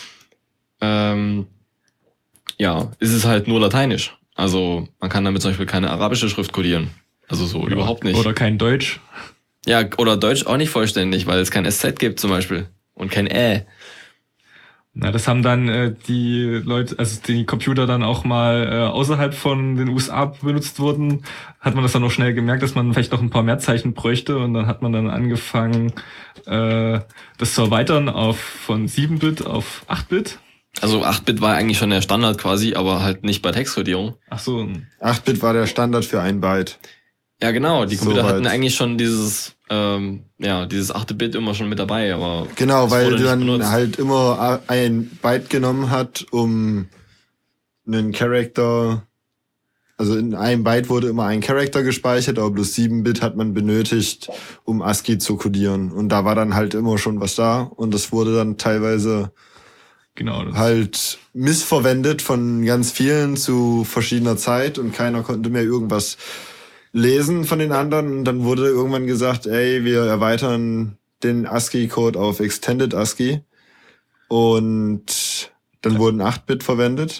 Ähm, ja, ist es halt nur Lateinisch. Also man kann damit zum Beispiel keine arabische Schrift codieren. Also so überhaupt nicht. Oder kein Deutsch. Ja, oder Deutsch auch nicht vollständig, weil es kein S Z gibt zum Beispiel und kein Ä. Na, das haben dann äh, die Leute, also die Computer dann auch mal äh, außerhalb von den U S A benutzt wurden, hat man das dann auch schnell gemerkt, dass man vielleicht noch ein paar mehr Zeichen bräuchte und dann hat man dann angefangen, äh, das zu erweitern auf von sieben Bit auf acht Bit. Also acht Bit war eigentlich schon der Standard quasi, aber halt nicht bei Textkodierung. Ach so, acht Bit war der Standard für ein Byte. Ja, genau. Die Computer Soweit. hatten eigentlich schon dieses, ähm, ja, dieses acht Bit immer schon mit dabei, aber Genau, es weil wurde du nicht dann benutzt. halt immer ein Byte genommen hat, um einen Charakter, also in einem Byte wurde immer ein Charakter gespeichert, aber bloß sieben Bit hat man benötigt, um ASCII zu codieren. Und da war dann halt immer schon was da und das wurde dann teilweise genau. Das, halt missverwendet von ganz vielen zu verschiedener Zeit und keiner konnte mehr irgendwas lesen von den anderen und dann wurde irgendwann gesagt, ey, wir erweitern den ASCII-Code auf Extended ASCII und dann wurden acht Bit verwendet.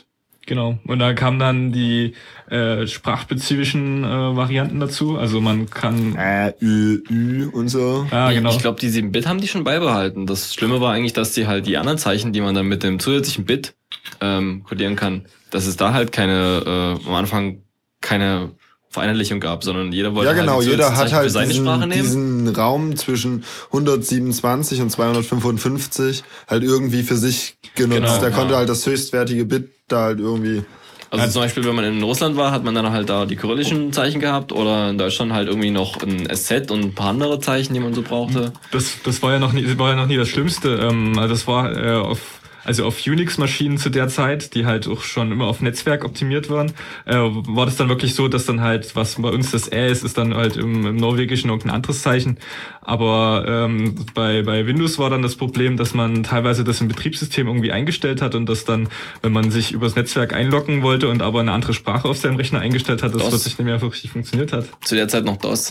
Genau. Und da kamen dann die äh, sprachspezifischen äh, Varianten dazu. Also man kann... Äh, Ü, Ü und so. Ah, genau. Ich glaube, die sieben Bit haben die schon beibehalten. Das Schlimme war eigentlich, dass die halt die anderen Zeichen, die man dann mit dem zusätzlichen Bit ähm, kodieren kann, dass es da halt keine, äh, am Anfang keine Vereinheitlichung gab, sondern jeder wollte Ja, genau, halt die jeder hat Zeichen für halt seine Sprache diesen, nehmen. diesen Raum zwischen hundertsiebenundzwanzig und zweihundertfünfundfünfzig halt irgendwie für sich genutzt. Genau, Der ja. konnte halt das höchstwertige Bit da halt irgendwie... Also zum Beispiel, wenn man in Russland war, hat man dann halt da die kyrillischen Zeichen gehabt oder in Deutschland halt irgendwie noch ein S Z und ein paar andere Zeichen, die man so brauchte. Das, das war ja noch nie, das war ja noch nie das Schlimmste. Ähm, das war äh, auf, also auf Unix-Maschinen zu der Zeit, die halt auch schon immer auf Netzwerk optimiert waren, äh, war das dann wirklich so, dass dann halt, was bei uns das Ä ist, ist dann halt im, im Norwegischen irgendein anderes Zeichen. Aber ähm, bei, bei Windows war dann das Problem, dass man teilweise das im Betriebssystem irgendwie eingestellt hat und dass dann, wenn man sich übers Netzwerk einloggen wollte und aber eine andere Sprache auf seinem Rechner eingestellt hat, das DOS. plötzlich nicht mehr richtig funktioniert hat. Zu der Zeit noch DOS.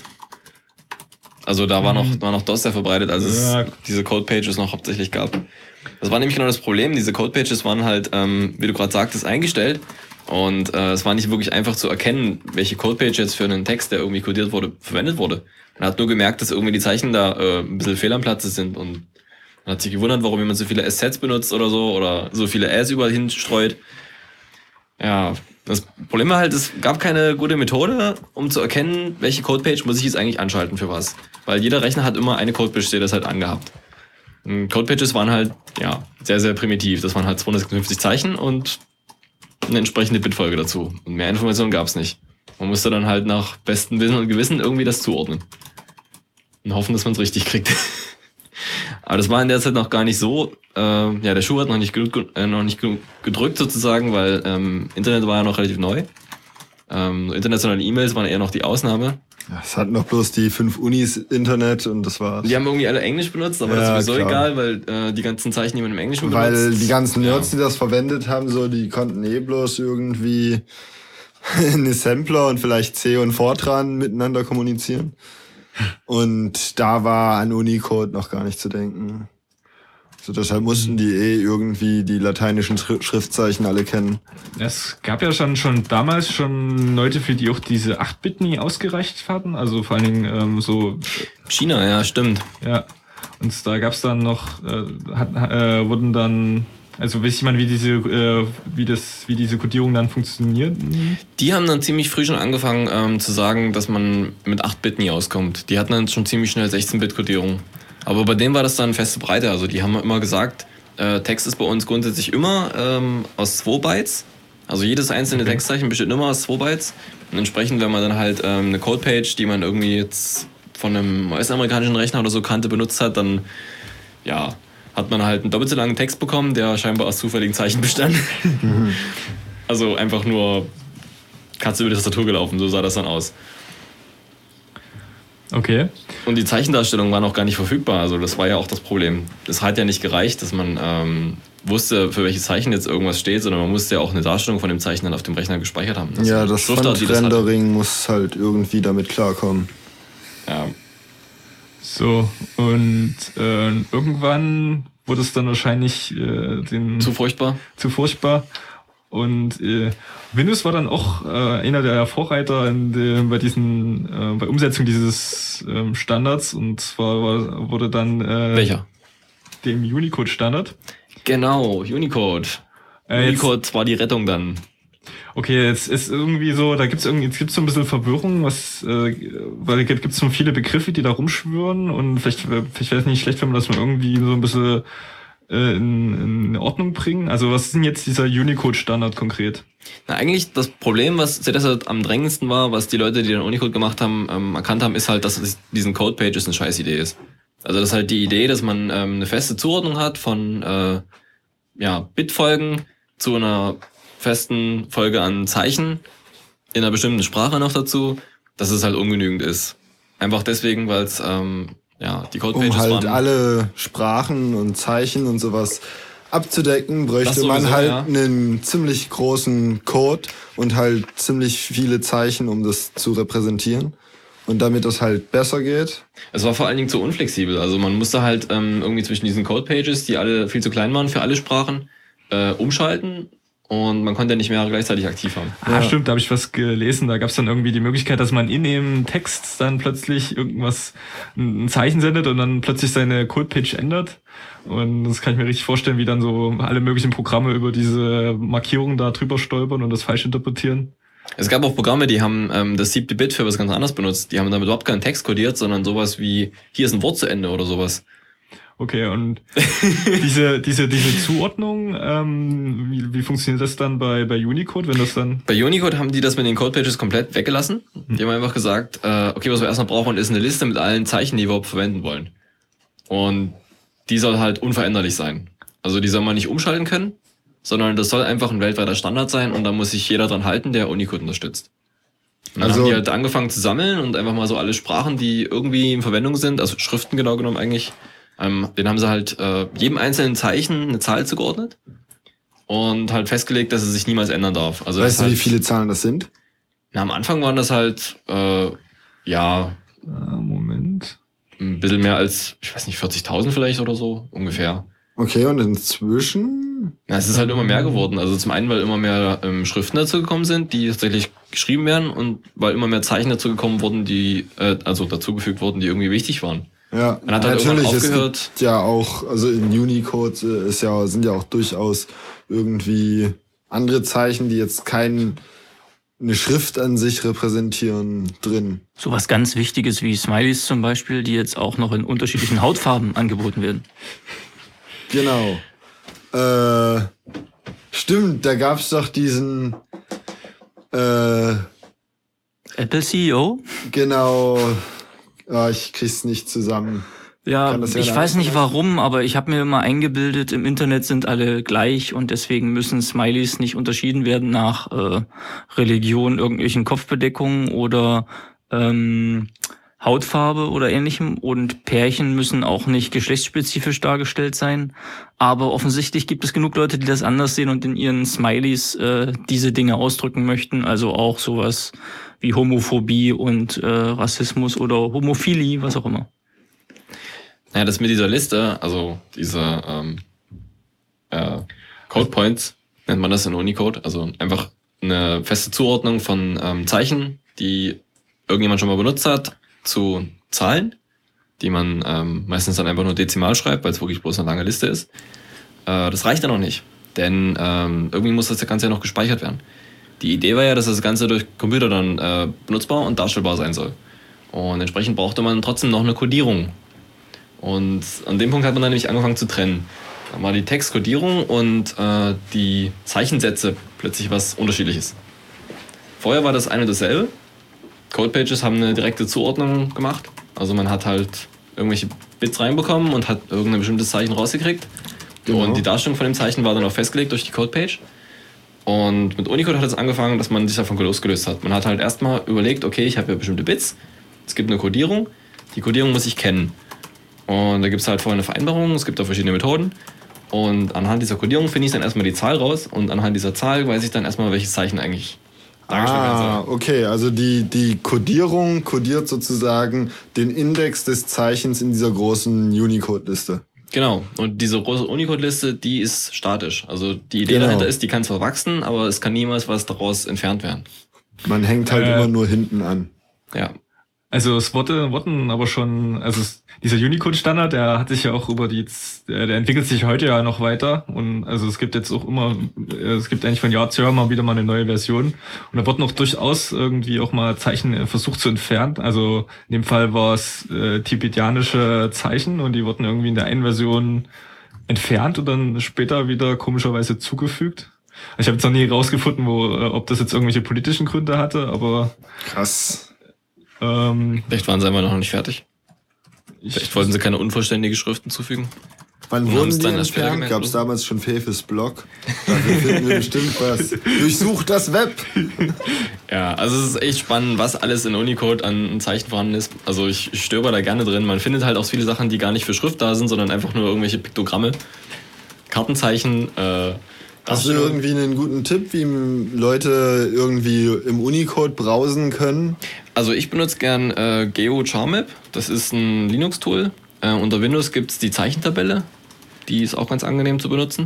Also da war noch, war noch DOS sehr verbreitet, als Ja. es diese Codepages noch hauptsächlich gab. Das war nämlich genau das Problem. Diese Codepages waren halt, ähm, wie du gerade sagtest, eingestellt. Und äh, es war nicht wirklich einfach zu erkennen, welche Codepage jetzt für einen Text, der irgendwie codiert wurde, verwendet wurde. Man hat nur gemerkt, dass irgendwie die Zeichen da äh, ein bisschen fehl am Platze sind. Und man hat sich gewundert, warum jemand so viele S Zs benutzt oder so oder so viele Äs überall hinstreut. Ja, das Problem war halt, es gab keine gute Methode, um zu erkennen, welche Codepage muss ich jetzt eigentlich anschalten für was. Weil jeder Rechner hat immer eine Codepage, die das halt angehabt. Und Codepages waren halt, ja, sehr, sehr primitiv. Das waren halt zweihundertsechsundfünfzig Zeichen und eine entsprechende Bitfolge dazu. Und mehr Informationen gab's nicht. Man musste dann halt nach bestem Wissen und Gewissen irgendwie das zuordnen. Und hoffen, dass man es richtig kriegt. Aber das war in der Zeit noch gar nicht so. Äh, ja, der Schuh hat noch nicht, genug, äh, noch nicht genug gedrückt sozusagen, weil ähm, Internet war ja noch relativ neu. Ähm, internationale E-Mails waren eher noch die Ausnahme. Es hatten noch bloß die fünf Unis Internet und das war's. Die haben irgendwie alle Englisch benutzt, aber Ja, das ist sowieso klar. egal, weil äh, die ganzen Zeichen, die man im Englischen Weil benutzt. die ganzen Nerds, ja. die das verwendet haben, so, die konnten eh bloß irgendwie in Assembler und vielleicht C und Fortran miteinander kommunizieren. Und da war an Unicode noch gar nicht zu denken. So, deshalb mussten die eh irgendwie die lateinischen Schri- Schriftzeichen alle kennen. Es gab ja schon schon damals schon Leute, für die auch diese acht Bit nie ausgereicht hatten. Also vor allen Dingen ähm, so, China, ja, stimmt. ja. Und da gab's dann noch, äh, hat, äh, wurden dann, also weiß ich mal, wie diese, äh, wie das, wie diese Codierung dann funktioniert. Die haben dann ziemlich früh schon angefangen ähm, zu sagen, dass man mit acht Bit nie auskommt. Die hatten dann schon ziemlich schnell sechzehn Bit Codierung. Aber bei denen war das dann feste Breite. Also die haben immer gesagt, äh, Text ist bei uns grundsätzlich immer ähm, aus zwei Bytes. Also jedes einzelne Okay. Textzeichen besteht immer aus zwei Bytes. Und entsprechend, wenn man dann halt ähm, eine Codepage, die man irgendwie jetzt von einem U S-amerikanischen Rechner oder so kannte, benutzt hat, dann ja, hat man halt einen doppelt so langen Text bekommen, der scheinbar aus zufälligen Zeichen bestand. Also einfach nur Katze über die Tastatur gelaufen, so sah das dann aus. Okay. Und die Zeichendarstellung war noch gar nicht verfügbar, also das war ja auch das Problem. Es hat ja nicht gereicht, dass man ähm, wusste, für welches Zeichen jetzt irgendwas steht, sondern man musste ja auch eine Darstellung von dem Zeichen dann auf dem Rechner gespeichert haben. Ja, das Schriftart, die das hatte. Font-Rendering muss halt irgendwie damit klarkommen. Ja. So, und äh, irgendwann wurde es dann wahrscheinlich äh, den Zu furchtbar. zu furchtbar. Und äh, Windows war dann auch äh, einer der Vorreiter in dem, bei diesen äh, bei Umsetzung dieses ähm, Standards, und zwar war, wurde dann äh, Welcher? dem Unicode-Standard. Genau, Unicode. Äh, jetzt- Unicode war die Rettung dann. Okay, jetzt ist irgendwie so, da gibt's irgendwie, jetzt gibt's so ein bisschen Verwirrung, was, äh, weil es gibt so viele Begriffe, die da rumschwören, und vielleicht, vielleicht wäre es nicht schlecht, wenn man das mal irgendwie so ein bisschen äh, in, in Ordnung bringen. Also was ist denn jetzt dieser Unicode-Standard konkret? Na, eigentlich das Problem, was zu der Zeit am drängendsten war, was die Leute, die den Unicode gemacht haben, ähm, erkannt haben, ist halt, dass es diesen Codepages eine scheiß Idee ist. Also das ist halt die Idee, dass man ähm, eine feste Zuordnung hat von äh, ja, Bitfolgen zu einer festen Folge an Zeichen in einer bestimmten Sprache noch dazu, dass es halt ungenügend ist. Einfach deswegen, weil es ähm, ja die Codepages Um halt waren. alle Sprachen und Zeichen und sowas abzudecken, bräuchte Das man sowieso, halt ja. einen ziemlich großen Code und halt ziemlich viele Zeichen, um das zu repräsentieren. Und damit das halt besser geht. Es war vor allen Dingen zu unflexibel. Also man musste halt ähm, irgendwie zwischen diesen Codepages, die alle viel zu klein waren für alle Sprachen, äh, umschalten. und man konnte nicht mehr gleichzeitig aktiv haben. Ah, ja. Stimmt, da habe ich was gelesen. Da gab es dann irgendwie die Möglichkeit, dass man in dem Text dann plötzlich irgendwas, ein Zeichen sendet und dann plötzlich seine Codepage ändert. Und das kann ich mir richtig vorstellen, wie dann so alle möglichen Programme über diese Markierungen da drüber stolpern und das falsch interpretieren. Es gab auch Programme, die haben ähm, das siebte Bit für was ganz anderes benutzt. Die haben damit überhaupt keinen Text kodiert, sondern sowas wie, hier ist ein Wort zu Ende oder sowas. Okay, und diese diese diese Zuordnung, ähm, wie, wie funktioniert das dann bei bei Unicode, wenn das dann... Bei Unicode haben die das mit den Codepages komplett weggelassen. Die haben einfach gesagt, äh, okay, was wir erstmal brauchen, ist eine Liste mit allen Zeichen, die wir überhaupt verwenden wollen. Und die soll halt unveränderlich sein. Also die soll man nicht umschalten können, sondern das soll einfach ein weltweiter Standard sein und da muss sich jeder dran halten, der Unicode unterstützt. Und dann Also, haben die halt angefangen zu sammeln und einfach mal so alle Sprachen, die irgendwie in Verwendung sind, also Schriften genau genommen eigentlich, ähm, den haben sie halt äh, jedem einzelnen Zeichen eine Zahl zugeordnet und halt festgelegt, dass es sich niemals ändern darf. Also weißt du, halt, wie viele Zahlen das sind? Na, am Anfang waren das halt, äh, ja, Ah, Moment. ein bisschen mehr als, ich weiß nicht, vierzigtausend vielleicht oder so, ungefähr. Okay, und inzwischen? Ja, es ist halt immer mehr geworden. Also zum einen, weil immer mehr ähm, Schriften dazu gekommen sind, die tatsächlich geschrieben werden und weil immer mehr Zeichen dazu gekommen wurden, die, äh, also dazugefügt wurden, die irgendwie wichtig waren. Ja, Man hat halt natürlich, irgendwann es aufgehört. gibt ja auch, also in Unicode äh, ist ja, sind ja auch durchaus irgendwie andere Zeichen, die jetzt kein eine Schrift an sich repräsentieren drin. So was ganz Wichtiges wie Smileys zum Beispiel, die jetzt auch noch in unterschiedlichen Hautfarben angeboten werden. Genau. Äh, stimmt, da gab's doch diesen äh, Apple C E O? genau, ja, ich krieg's nicht zusammen. Ja, Kann das ja ich eine weiß nicht andere- warum, aber ich habe mir immer eingebildet, im Internet sind alle gleich und deswegen müssen Smileys nicht unterschieden werden nach äh, Religion, irgendwelchen Kopfbedeckungen oder ähm, Hautfarbe oder ähnlichem. Und Pärchen müssen auch nicht geschlechtsspezifisch dargestellt sein. Aber offensichtlich gibt es genug Leute, die das anders sehen und in ihren Smileys äh, diese Dinge ausdrücken möchten. Also auch sowas wie Homophobie und äh, Rassismus oder Homophilie, was auch immer. Naja, das mit dieser Liste, also diese ähm, äh, Code Points, nennt man das in Unicode, also einfach eine feste Zuordnung von ähm, Zeichen, die irgendjemand schon mal benutzt hat, zu Zahlen, die man ähm, meistens dann einfach nur dezimal schreibt, weil es wirklich bloß eine lange Liste ist. Äh, das reicht ja noch nicht, denn ähm, irgendwie muss das Ganze ja noch gespeichert werden. Die Idee war ja, dass das Ganze durch Computer dann äh, benutzbar und darstellbar sein soll. Und entsprechend brauchte man trotzdem noch eine Codierung. Und an dem Punkt hat man dann nämlich angefangen zu trennen. Da war die Textkodierung und äh, die Zeichensätze plötzlich was Unterschiedliches. Vorher war das eine und dasselbe. Codepages haben eine direkte Zuordnung gemacht. Also man hat halt irgendwelche Bits reinbekommen und hat irgendein bestimmtes Zeichen rausgekriegt. Genau. Und die Darstellung von dem Zeichen war dann auch festgelegt durch die Codepage. Und mit Unicode hat es angefangen, dass man sich davon losgelöst hat. Man hat halt erstmal überlegt, okay, ich habe ja bestimmte Bits, es gibt eine Codierung, die Codierung muss ich kennen. Und da gibt es halt vorher eine Vereinbarung, es gibt auch verschiedene Methoden. Und anhand dieser Codierung finde ich dann erstmal die Zahl raus und anhand dieser Zahl weiß ich dann erstmal, welches Zeichen eigentlich dargestellt werden Ah, soll. okay, also die, die Codierung codiert sozusagen den Index des Zeichens in dieser großen Unicode-Liste. Genau, und diese große Unicode-Liste, die ist statisch. Also die Idee Genau. dahinter ist, die kann zwar wachsen, aber es kann niemals was daraus entfernt werden. Man hängt halt Äh. immer nur hinten an. Ja. Also es wurde, wurden aber schon, also es, dieser Unicode-Standard, der hat sich ja auch über die, der, der entwickelt sich heute ja noch weiter und also es gibt jetzt auch immer, es gibt eigentlich von Jahr zu Jahr mal wieder mal eine neue Version und da wurden auch durchaus irgendwie auch mal Zeichen versucht zu entfernen. Also in dem Fall war es äh, tibetianische Zeichen und die wurden irgendwie in der einen Version entfernt und dann später wieder komischerweise zugefügt. Ich habe jetzt noch nie rausgefunden, wo, äh, ob das jetzt irgendwelche politischen Gründe hatte, aber Krass. ähm, Vielleicht waren sie einfach noch nicht fertig. ich, Vielleicht wollten sie keine unvollständige Schriften zufügen. Wann Und wurden haben's die dann erst später entfernt? gemerkt, Gab es oder? damals schon Fefes Blog? Dafür finden wir bestimmt was. Durchsucht das Web! Ja, also es ist echt spannend, was alles in Unicode an Zeichen vorhanden ist. Also ich, ich stöber da gerne drin. Man findet halt auch viele Sachen, die gar nicht für Schrift da sind, sondern einfach nur irgendwelche Piktogramme, Kartenzeichen. Äh, Hast du Darstellung. irgendwie einen guten Tipp, wie Leute irgendwie im Unicode browsen können? Also ich benutze gern äh, GeoCharmap. Das ist ein Linux-Tool. Äh, unter Windows gibt's die Zeichentabelle. Die ist auch ganz angenehm zu benutzen.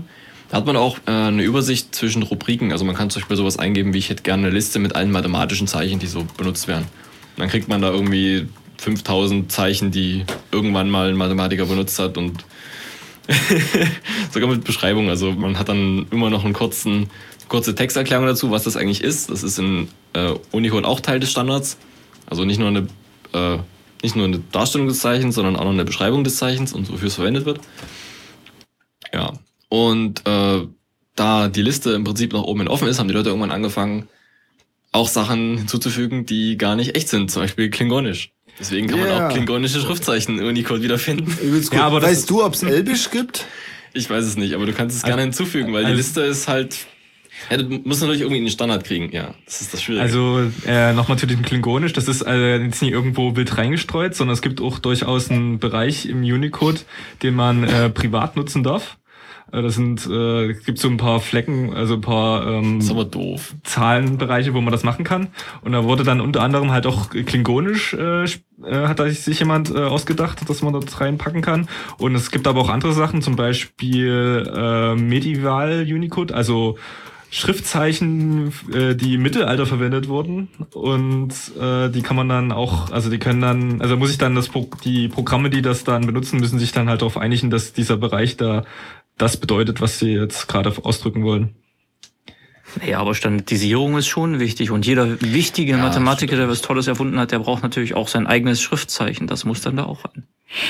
Da hat man auch äh, eine Übersicht zwischen Rubriken. Also man kann zum Beispiel sowas eingeben, wie ich hätte gerne eine Liste mit allen mathematischen Zeichen, die so benutzt werden. Und dann kriegt man da irgendwie fünftausend Zeichen, die irgendwann mal ein Mathematiker benutzt hat und sogar mit Beschreibung. Also man hat dann immer noch einen kurzen, kurze Texterklärung dazu, was das eigentlich ist. Das ist in äh, Unicode auch Teil des Standards. Also nicht nur eine, äh, nicht nur eine Darstellung des Zeichens, sondern auch noch eine Beschreibung des Zeichens und wofür es verwendet wird. Ja. Und äh, da die Liste im Prinzip noch oben offen ist, haben die Leute irgendwann angefangen, auch Sachen hinzuzufügen, die gar nicht echt sind. Zum Beispiel Klingonisch. Deswegen kann Yeah. man auch klingonische Schriftzeichen in Unicode wiederfinden. Übelst gut. Ja, aber das- weißt du, ob es Elbisch gibt? Ich weiß es nicht, aber du kannst es gerne hinzufügen, weil die also- Liste ist halt... Ja, du musst natürlich irgendwie einen Standard kriegen, ja. Das ist das Schwierige. Also äh, nochmal zu diesem Klingonisch, das ist äh, jetzt nicht irgendwo wild reingestreut, sondern es gibt auch durchaus einen Bereich im Unicode, den man äh, privat nutzen darf. Äh, das sind, äh, es gibt so ein paar Flecken, also ein paar ähm, das ist aber doof. Zahlenbereiche, wo man das machen kann. Und da wurde dann unter anderem halt auch Klingonisch, äh, sp- äh, hat da sich jemand äh, ausgedacht, dass man das reinpacken kann. Und es gibt aber auch andere Sachen, zum Beispiel äh, Medieval Unicode, also Schriftzeichen, äh, die im Mittelalter verwendet wurden, und äh, die kann man dann auch, also die können dann, also muss ich dann das Pro- die Programme, die das dann benutzen, müssen sich dann halt darauf einigen, dass dieser Bereich da das bedeutet, was sie jetzt gerade ausdrücken wollen. Ja, aber Standardisierung ist schon wichtig. Und jeder wichtige Ja, Mathematiker, stimmt. der was Tolles erfunden hat, der braucht natürlich auch sein eigenes Schriftzeichen. Das muss dann da auch rein.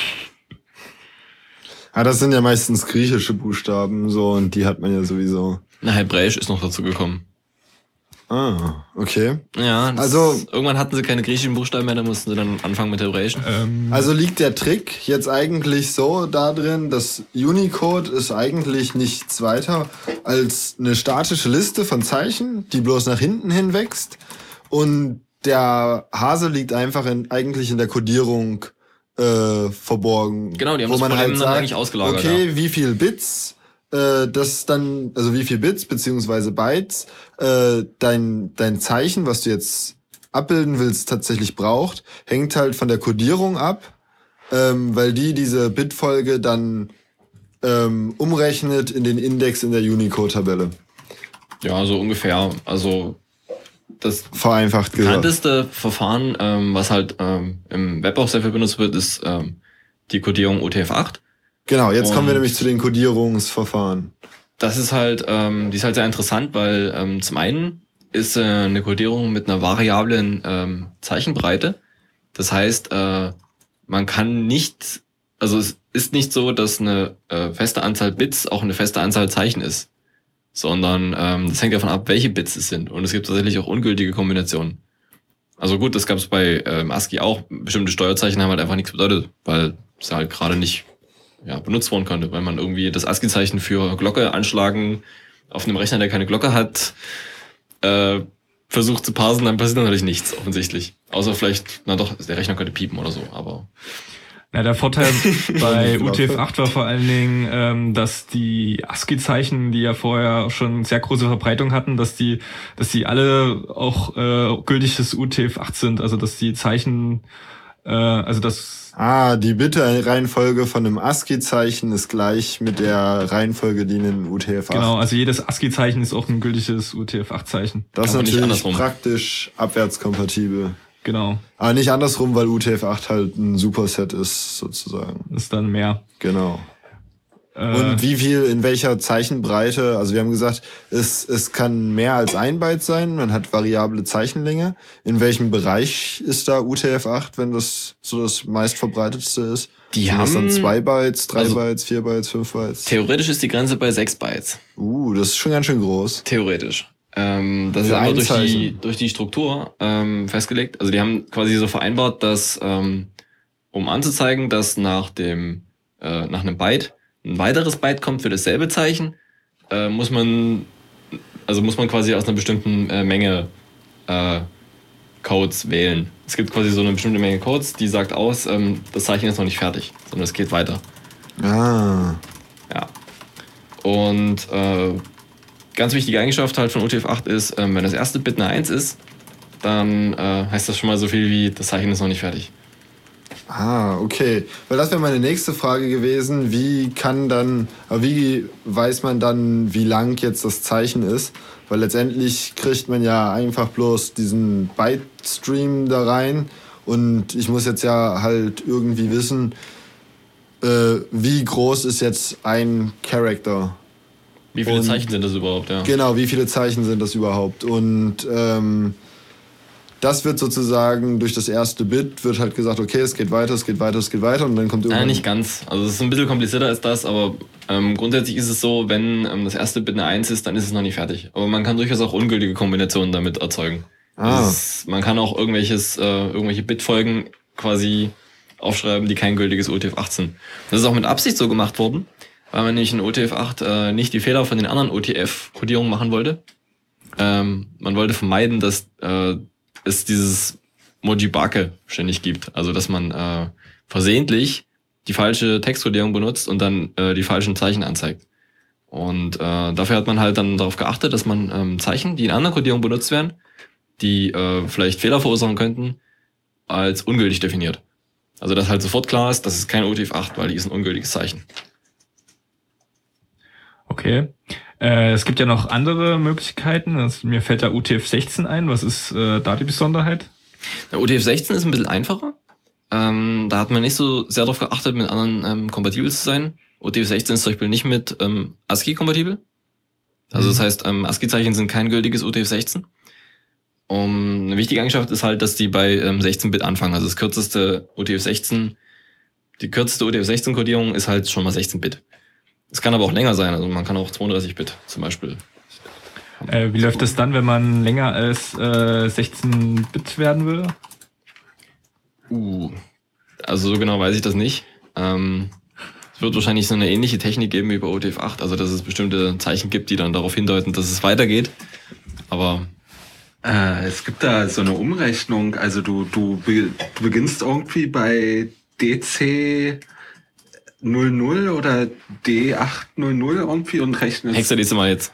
Ah, das sind ja meistens griechische Buchstaben, so, und die hat man ja sowieso. Na, Hebräisch ist noch dazu gekommen. Ah, okay. Ja, das Also- ist, irgendwann hatten sie keine griechischen Buchstaben mehr, da mussten sie dann anfangen mit Hebräischen. Ähm, Also liegt der Trick jetzt eigentlich so da drin, dass Unicode ist eigentlich nichts weiter als eine statische Liste von Zeichen, die bloß nach hinten hin wächst, und der Hase liegt einfach in, eigentlich in der Codierung äh, verborgen. Genau, die haben wo das man Problem halt dann sagt, eigentlich ausgelagert, okay, wie viel Bits äh, das dann, also wie viel Bits beziehungsweise Bytes äh, dein dein Zeichen, was du jetzt abbilden willst, tatsächlich braucht, hängt halt von der Codierung ab, ähm, weil die diese Bitfolge dann ähm, umrechnet in den Index in der Unicode-Tabelle. Ja, so ungefähr. Also das Vereinfacht gesagt. bekannteste Verfahren, ähm, was halt ähm, im Web auch sehr viel benutzt wird, ist ähm, die Codierung U T F acht. Genau, jetzt kommen wir Und- nämlich zu den Codierungsverfahren. Das ist halt, ähm, die ist halt sehr interessant, weil ähm, zum einen ist äh, eine Codierung mit einer variablen ähm, Zeichenbreite. Das heißt, äh, man kann nicht, also es ist nicht so, dass eine äh, feste Anzahl Bits auch eine feste Anzahl Zeichen ist, sondern ähm, das hängt davon ab, welche Bits es sind. Und es gibt tatsächlich auch ungültige Kombinationen. Also gut, das gab es bei ähm, ASCII auch. Bestimmte Steuerzeichen haben halt einfach nichts bedeutet, weil es halt gerade nicht ja, benutzt worden konnte, weil man irgendwie das ASCII-Zeichen für Glocke anschlagen auf einem Rechner, der keine Glocke hat, äh, versucht zu parsen, dann passiert natürlich nichts, offensichtlich. Außer vielleicht, na doch, der Rechner könnte piepen oder so, aber Na, der Vorteil bei Glocke. U T F acht war vor allen Dingen, ähm, dass die ASCII-Zeichen, die ja vorher schon sehr große Verbreitung hatten, dass die, dass die alle auch äh, gültiges U T F acht sind, also dass die Zeichen, äh, also das Ah, die Bit-Reihenfolge von einem ASCII-Zeichen ist gleich mit der Reihenfolge, die in den U T F acht. genau, also jedes ASCII-Zeichen ist auch ein gültiges U T F acht-Zeichen. Das ist aber nicht natürlich andersrum. praktisch abwärtskompatibel. Genau, Aber nicht andersrum, weil U T F acht halt ein Superset ist, sozusagen. ist dann mehr. Genau. Äh, Und wie viel, in welcher Zeichenbreite, also wir haben gesagt, es, es kann mehr als ein Byte sein, man hat variable Zeichenlänge. In welchem Bereich ist da U T F acht, wenn das so das meistverbreitetste ist? Die Sind das dann haben- zwei Bytes, drei also- Bytes, vier Bytes, fünf Bytes? theoretisch ist die Grenze bei sechs Bytes. Uh, das ist schon ganz schön groß. Theoretisch. Ähm, das Für ist einfach ein durch die, Zeichen. durch die Struktur ähm, festgelegt. Also die haben quasi so vereinbart, dass ähm, um anzuzeigen, dass nach dem äh, nach einem Byte ein weiteres Byte kommt für dasselbe Zeichen, äh, muss man also muss man quasi aus einer bestimmten äh, Menge äh, Codes wählen. Es gibt quasi so eine bestimmte Menge Codes, die sagt aus, ähm, das Zeichen ist noch nicht fertig, sondern es geht weiter. Ah. Ja. Und äh, ganz wichtige Eigenschaft halt von U T F acht ist, ähm, wenn das erste Bit eine eins ist, dann äh, heißt das schon mal so viel wie, das Zeichen ist noch nicht fertig. Ah, okay. Weil das wäre meine nächste Frage gewesen. Wie kann dann, wie weiß man dann, wie lang jetzt das Zeichen ist? Weil letztendlich kriegt man ja einfach bloß diesen Byte-Stream da rein und ich muss jetzt ja halt irgendwie wissen, äh, wie groß ist jetzt ein Charakter? Wie viele und, Zeichen sind das überhaupt, ja? Genau, wie viele Zeichen sind das überhaupt? Und ähm, das wird sozusagen durch das erste Bit wird halt gesagt, okay, es geht weiter, es geht weiter, es geht weiter und dann kommt irgendwann... Nein, nicht ganz. Also es ist ein bisschen komplizierter als das, aber ähm, grundsätzlich ist es so, wenn ähm, das erste Bit eine eins ist, dann ist es noch nicht fertig. Aber man kann durchaus auch ungültige Kombinationen damit erzeugen. Ah. Ist, man kann auch irgendwelches, äh, irgendwelche Bitfolgen quasi aufschreiben, die kein gültiges U T F acht sind. Das ist auch mit Absicht so gemacht worden, weil man nämlich in U T F acht äh, nicht die Fehler von den anderen U T F-Kodierungen machen wollte. Ähm, man wollte vermeiden, dass äh, es dieses Mojibake ständig gibt. Also, dass man äh, versehentlich die falsche Textkodierung benutzt und dann äh, die falschen Zeichen anzeigt. Und äh, dafür hat man halt dann darauf geachtet, dass man ähm, Zeichen, die in anderen Kodierungen benutzt werden, die äh, vielleicht Fehler verursachen könnten, als ungültig definiert. Also, dass halt sofort klar ist, das ist kein U T F acht, weil die ist ein ungültiges Zeichen. Okay. Äh, es gibt ja noch andere Möglichkeiten. Also, mir fällt da U T F sechzehn ein. Was ist äh, da die Besonderheit? Der U T F sechzehn ist ein bisschen einfacher. Ähm, da hat man nicht so sehr darauf geachtet, mit anderen ähm, kompatibel zu sein. U T F sechzehn ist zum Beispiel nicht mit ähm, ASCII kompatibel. Also das heißt, ähm, ASCII-Zeichen sind kein gültiges U T F sechzehn. Um, eine wichtige Eigenschaft ist halt, dass die bei ähm, sechzehn Bit anfangen. Also das kürzeste U T F sechzehn, die kürzeste U T F sechzehn-Kodierung ist halt schon mal sechzehn Bit. Es kann aber auch länger sein, also man kann auch zweiunddreißig Bit zum Beispiel. Äh, wie läuft das dann, wenn man länger als äh, sechzehn Bit werden will? Uh, also so genau weiß ich das nicht. Ähm, es wird wahrscheinlich so eine ähnliche Technik geben wie bei U T F acht, also dass es bestimmte Zeichen gibt, die dann darauf hindeuten, dass es weitergeht. Aber Äh, es gibt da so eine Umrechnung, also du, du, be, du beginnst irgendwie bei D C null null oder D acht null null irgendwie und rechnest... Hexadecimal jetzt.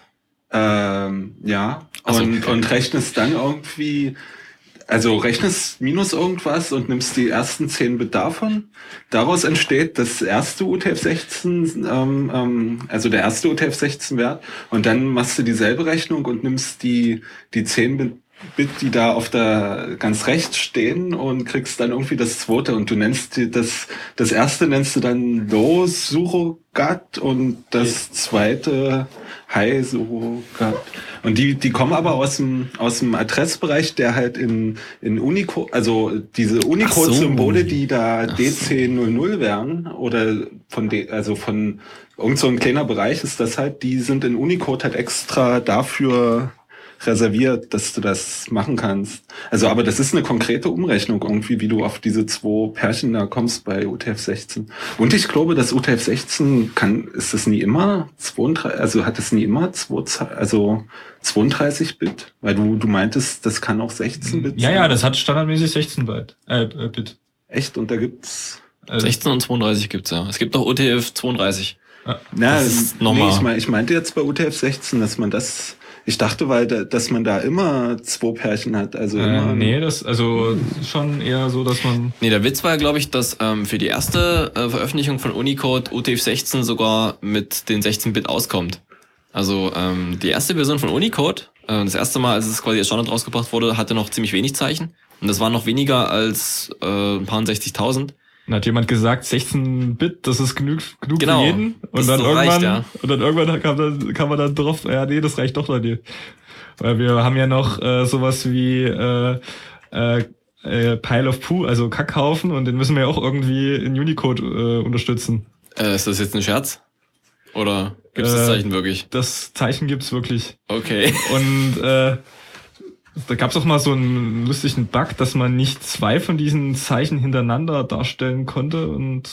Ähm, ja, Ach so, und, okay. und rechnest dann irgendwie, also rechnest minus irgendwas und nimmst die ersten zehn Bit davon. Daraus entsteht das erste U T F sechzehn, ähm, ähm, also der erste U T F sechzehn Wert. Und dann machst du dieselbe Rechnung und nimmst die, die zehn Bit, Bit, die da auf der ganz rechts stehen und kriegst dann irgendwie das zweite und du nennst die, das, das erste nennst du dann Low Surrogat und das zweite High Surrogat. Und die, die kommen aber aus dem, aus dem Adressbereich, der halt in, in Unicode, also diese Unicode-Symbole, so. die da Ach D C null null wären oder von de, also von irgend so ein kleiner Bereich ist das halt, die sind in Unicode halt extra dafür reserviert, dass du das machen kannst. Also, aber das ist eine konkrete Umrechnung irgendwie, wie du auf diese zwei Pärchen da kommst bei U T F sechzehn. Und ich glaube, dass U T F sechzehn kann, ist das nie immer zweiunddreißig, also hat es nie immer zwei, also zweiunddreißig Bit? Weil du, du meintest, das kann auch sechzehn Bit Ja, sein. ja, das hat standardmäßig sechzehn Byte, äh, äh, Bit. Echt? Und da gibt's, Also, sechzehn und zweiunddreißig gibt's ja. Es gibt auch U T F zweiunddreißig. na, Das ist nee, nochmal- ich, mein, ich meinte jetzt bei U T F sechzehn, dass man das, ich dachte, weil, da, dass man da immer zwei Pärchen hat, also immer. äh, nee, das, also, schon eher so, dass man, Nee, der Witz war ja, glaube ich, dass ähm, für die erste äh, Veröffentlichung von Unicode U T F sechzehn sogar mit den sechzehn Bit auskommt. Also ähm, die erste Version von Unicode, äh, das erste Mal, als es quasi als Standard rausgebracht wurde, hatte noch ziemlich wenig Zeichen. Und das war noch weniger als äh, ein paar sechzigtausend. dann hat jemand gesagt, sechzehn Bit, das ist genug, genug Genau, für jeden. Und das dann so irgendwann, reicht, ja. und dann irgendwann kam, dann, kam man dann drauf, ja, nee, das reicht doch noch nicht. Weil wir haben ja noch äh, sowas wie äh, äh, äh, Pile of Poo, also Kackhaufen, und den müssen wir ja auch irgendwie in Unicode äh, unterstützen. Äh, ist das jetzt ein Scherz? Oder gibt es das Äh, Zeichen wirklich? Das Zeichen gibt's wirklich. Okay. Und äh, da gab's auch mal so einen lustigen Bug, dass man nicht zwei von diesen Zeichen hintereinander darstellen konnte und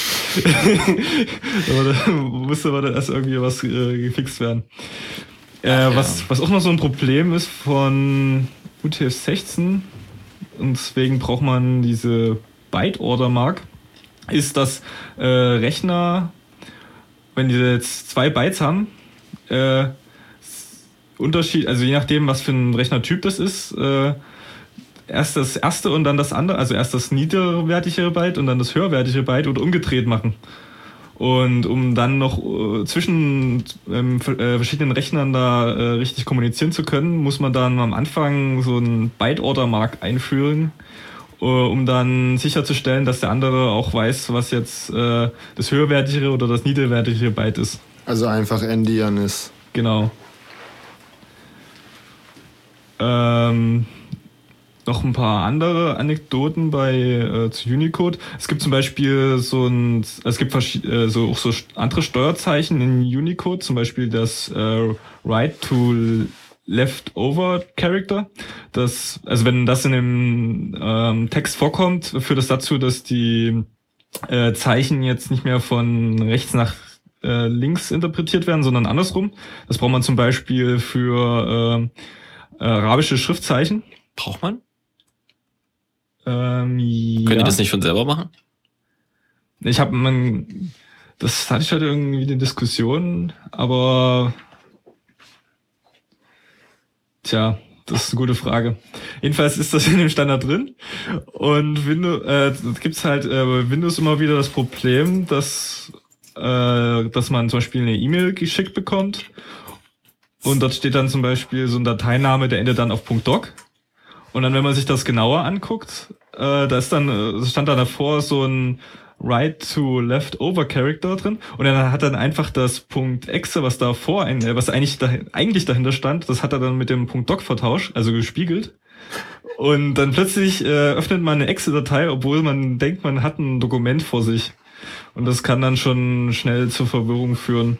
aber da musste aber dann erst irgendwie was äh, gefixt werden. Äh, ja. was, was auch noch so ein Problem ist von U T F sechzehn, und deswegen braucht man diese Byte-Order-Mark, ist, dass äh, Rechner, wenn die jetzt zwei Bytes haben, äh, Unterschied, also je nachdem, was für ein Rechnertyp das ist, äh, erst das erste und dann das andere, also erst das niederwertigere Byte und dann das höherwertigere Byte oder umgedreht machen. Und um dann noch äh, zwischen ähm, äh, verschiedenen Rechnern da äh, richtig kommunizieren zu können, muss man dann am Anfang so einen Byte-Order-Mark einführen, äh, um dann sicherzustellen, dass der andere auch weiß, was jetzt äh, das höherwertigere oder das niederwertigere Byte ist. Also einfach endian ist. Genau. Ähm... Noch ein paar andere Anekdoten bei äh, zu Unicode. Es gibt zum Beispiel so ein, es gibt verschied- äh, so auch so andere Steuerzeichen in Unicode, zum Beispiel das äh, Right to Leftover Character. Das, also wenn das in dem ähm, Text vorkommt, führt das dazu, dass die äh, Zeichen jetzt nicht mehr von rechts nach äh, links interpretiert werden, sondern andersrum. Das braucht man zum Beispiel für äh, arabische Schriftzeichen. Braucht man? Ähm, ja. Könnt ihr das nicht schon selber machen? Ich habe man, das hatte ich halt irgendwie eine Diskussion, aber tja, das ist eine gute Frage. Jedenfalls ist das in dem Standard drin und Windows, äh, gibt's halt äh, Windows immer wieder das Problem, dass äh, dass man zum Beispiel eine E-Mail geschickt bekommt und dort steht dann zum Beispiel so ein Dateiname, der endet dann auf .doc. Und dann, wenn man sich das genauer anguckt, äh, da ist dann, äh, stand da davor so ein Right to Leftover Character drin. Und dann hat dann einfach das .exe, was davor, äh, was eigentlich, da, eigentlich dahinter stand, das hat er dann mit dem .doc vertauscht, also gespiegelt. Und dann plötzlich äh, öffnet man eine Exe-Datei, obwohl man denkt, man hat ein Dokument vor sich. Und das kann dann schon schnell zur Verwirrung führen.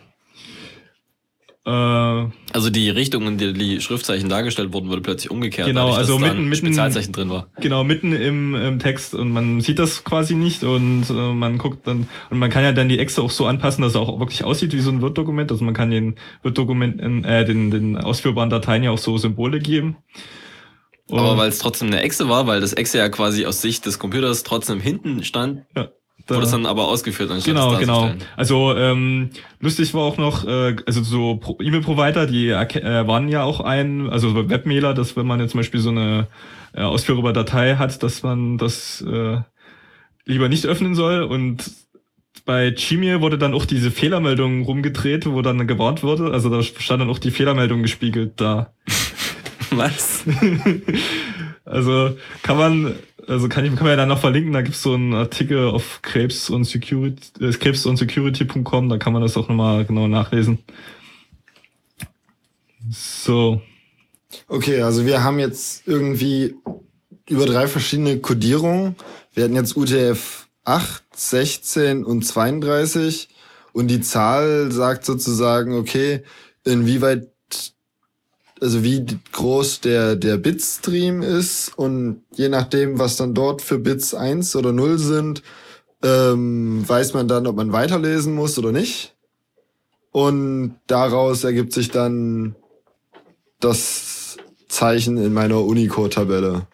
Also die Richtung, in der die Schriftzeichen dargestellt wurden, wurde plötzlich umgekehrt. Genau, dadurch, also dass mitten, da ein mitten Spezialzeichen drin war. Genau, mitten im, im Text und man sieht das quasi nicht und äh, man guckt dann und man kann ja dann die Exe auch so anpassen, dass es auch wirklich aussieht wie so ein Word-Dokument. Also man kann den Word-Dokumenten, äh, den, den ausführbaren Dateien ja auch so Symbole geben. Und Aber weil es trotzdem eine Exe war, weil das Exe ja quasi aus Sicht des Computers trotzdem hinten stand, ja. Da wurde es dann aber ausgeführt, anstatt Genau, es genau. darzustellen. Also ähm, lustig war auch noch, äh, also so Pro- E-Mail-Provider, die äh, waren ja auch ein, also Webmailer, dass wenn man jetzt zum Beispiel so eine äh, ausführbare Datei hat, dass man das äh, lieber nicht öffnen soll. Und bei Gmail wurde dann auch diese Fehlermeldung rumgedreht, wo dann gewarnt wurde. Also da stand dann auch die Fehlermeldung gespiegelt da. Was? Also kann man, also kann ich, kann man ja dann noch verlinken, da gibt's so einen Artikel auf Krebs und Security, äh, krebs und security punkt com, da kann man das auch nochmal genau nachlesen. So. Okay, also wir haben jetzt irgendwie über drei verschiedene Codierungen. Wir hatten jetzt U T F acht, sechzehn und zweiunddreißig und die Zahl sagt sozusagen, okay, inwieweit, also wie groß der der Bitstream ist und je nachdem, was dann dort für Bits eins oder null sind, ähm, weiß man dann, ob man weiterlesen muss oder nicht. Und daraus ergibt sich dann das Zeichen in meiner Unicode-Tabelle.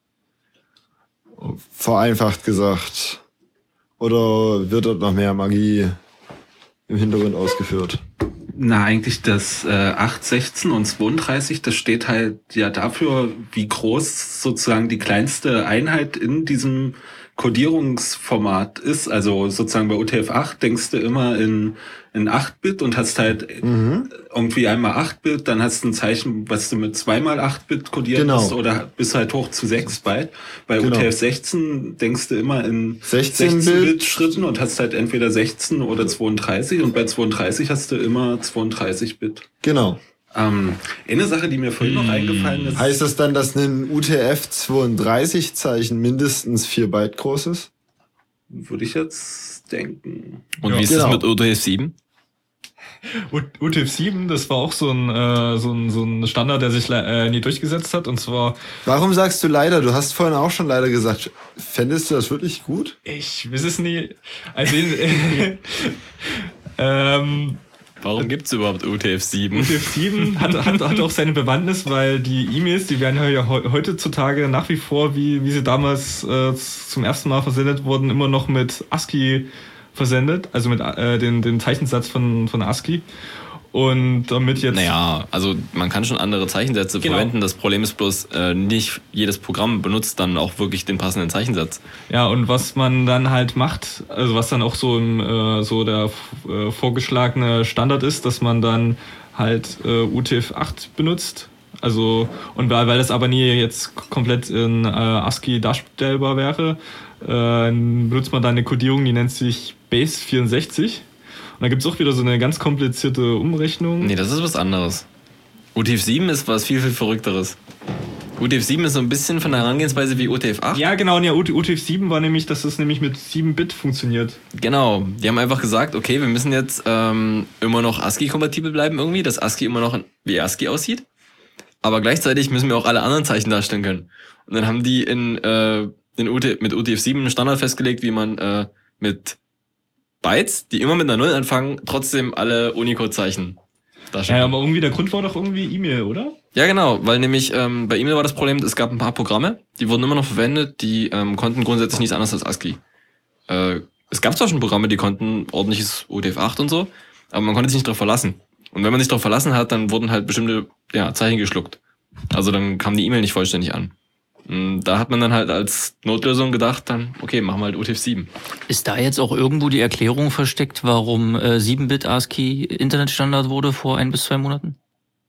Vereinfacht gesagt. Oder wird dort noch mehr Magie im Hintergrund ausgeführt? Na, eigentlich das äh, acht, sechzehn und zweiunddreißig, das steht halt ja dafür, wie groß sozusagen die kleinste Einheit in diesem Codierungsformat ist. Also sozusagen bei U T F acht denkst du immer in in acht Bit und hast halt mhm. irgendwie einmal acht Bit, dann hast du ein Zeichen, was du mit zweimal acht Bit codieren genau. musst oder bis halt hoch zu sechs Byte. Bei genau. U T F sechzehn denkst du immer in sechzehn Bit Schritten und hast halt entweder sechzehn oder zweiunddreißig und bei zweiunddreißig hast du immer zweiunddreißig Bit. Genau. Ähm, eine Sache, die mir vorhin hm. noch eingefallen ist. Heißt das dann, dass ein U T F zweiunddreißig Zeichen mindestens vier Byte groß ist? Würde ich jetzt denken. Und ja, wie ist genau. das mit U T F sieben? U T F sieben, das war auch so ein, äh, so ein, so ein Standard, der sich äh, nie durchgesetzt hat, und zwar... Warum sagst du leider? Du hast vorhin auch schon leider gesagt. Fändest du das wirklich gut? Ich weiß es nie. Also, äh, ähm... Warum gibt's überhaupt U T F sieben? U T F sieben hat, hat, hat auch seine Bewandtnis, weil die E-Mails, die werden ja heutzutage nach wie vor, wie, wie sie damals äh, zum ersten Mal versendet wurden, immer noch mit ASCII versendet, also mit äh, den, den Zeichensatz von, von ASCII. Und damit jetzt... Naja, also man kann schon andere Zeichensätze Genau. verwenden. Das Problem ist bloß, äh, nicht jedes Programm benutzt dann auch wirklich den passenden Zeichensatz. Ja, und was man dann halt macht, also was dann auch so im, äh, so der äh, vorgeschlagene Standard ist, dass man dann halt äh, U T F acht benutzt. Also, und weil, weil das aber nie jetzt komplett in äh, ASCII darstellbar wäre, äh, benutzt man dann eine Codierung, die nennt sich Base vierundsechzig. Und da gibt's auch wieder so eine ganz komplizierte Umrechnung. Nee, das ist was anderes. U T F sieben ist was viel, viel Verrückteres. U T F sieben ist so ein bisschen von der Herangehensweise wie U T F acht. Ja, genau, und ja, U T F sieben war nämlich, dass es nämlich mit sieben Bit funktioniert. Genau, die haben einfach gesagt, okay, wir müssen jetzt ähm, immer noch ASCII-kompatibel bleiben irgendwie, dass ASCII immer noch wie ASCII aussieht. Aber gleichzeitig müssen wir auch alle anderen Zeichen darstellen können. Und dann haben die in, äh, in U T, mit U T F sieben einen Standard festgelegt, wie man äh, mit Bytes, die immer mit einer Null anfangen, trotzdem alle Unicode-Zeichen darstellen. Ja, aber irgendwie der Grund war doch irgendwie E-Mail, oder? Ja, genau, weil nämlich ähm, bei E-Mail war das Problem, es gab ein paar Programme, die wurden immer noch verwendet, die ähm, konnten grundsätzlich nichts anderes als ASCII. Äh, es gab zwar schon Programme, die konnten ordentliches U T F acht und so, aber man konnte sich nicht darauf verlassen. Und wenn man sich darauf verlassen hat, dann wurden halt bestimmte ja, Zeichen geschluckt. Also dann kam die E-Mail nicht vollständig an. Und da hat man dann halt als Notlösung gedacht, dann okay, machen wir halt U T F sieben. Ist da jetzt auch irgendwo die Erklärung versteckt, warum äh, sieben Bit ASCII Internetstandard wurde vor ein bis zwei Monaten?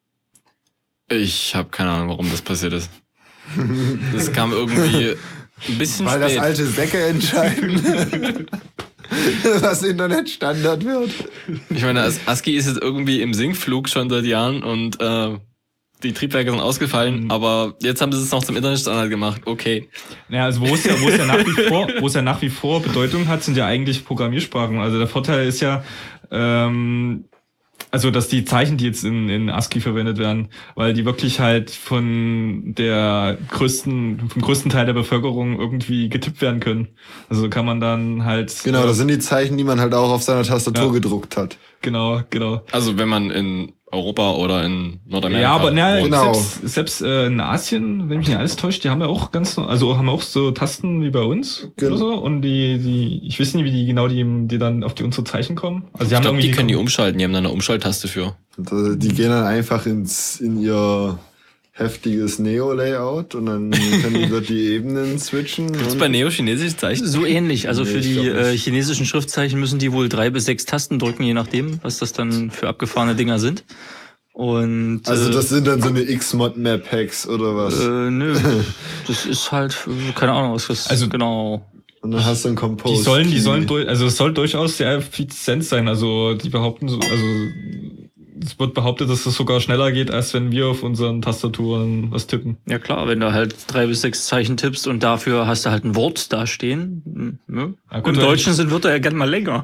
Ich habe keine Ahnung, warum das passiert ist. Das kam irgendwie ein bisschen Weil spät. das alte Säcke entscheiden, was Internetstandard wird. Ich meine, As- ASCII ist jetzt irgendwie im Sinkflug schon seit Jahren und äh, die Triebwerke sind ausgefallen, Mhm. aber jetzt haben sie es noch zum Internetstandard gemacht. Okay. Naja, also wo es ja, wo es ja nach wie vor, wo es ja nach wie vor Bedeutung hat, sind ja eigentlich Programmiersprachen. Also der Vorteil ist ja, ähm, also dass die Zeichen, die jetzt in, in ASCII verwendet werden, weil die wirklich halt von der größten, vom größten Teil der Bevölkerung irgendwie getippt werden können. Also kann man dann halt. Genau, das sind die Zeichen, die man halt auch auf seiner Tastatur Ja. gedruckt hat. Genau, genau. Also wenn man in Europa oder in Nordamerika Ja, aber na, wohnt. Genau. selbst, selbst äh, in Asien, wenn mich nicht alles täuscht, die haben ja auch ganz, also haben auch so Tasten wie bei uns Genau. oder so. Und die, die, ich weiß nicht, wie die genau die, die dann auf die unsere Zeichen kommen. Also die Ich haben glaube, irgendwie die können die umschalten, die haben da eine Umschalttaste für. Und, äh, die gehen dann einfach ins in ihr heftiges Neo-Layout und dann können dort die Ebenen switchen. Gibt's und- bei Neo chinesische Zeichen? So ähnlich. Also Nee, für ich die glaub äh, nicht. chinesischen Schriftzeichen müssen die wohl drei bis sechs Tasten drücken, je nachdem, was das dann für abgefahrene Dinger sind. Und Also äh, das sind dann so eine X-Mod-Map-Hacks oder was? äh, nö, das ist halt äh, keine Ahnung, was das Also- genau. Und dann hast du einen Die Compose. sollen, die Key. sollen, durch, also es soll durchaus sehr effizient sein. Also die behaupten so, also es wird behauptet, dass es sogar schneller geht, als wenn wir auf unseren Tastaturen was tippen. Ja klar, wenn du halt drei bis sechs Zeichen tippst und dafür hast du halt ein Wort da stehen. Ne? Ja, gut, Im weil Deutschen sind Wörter ja gerne mal länger.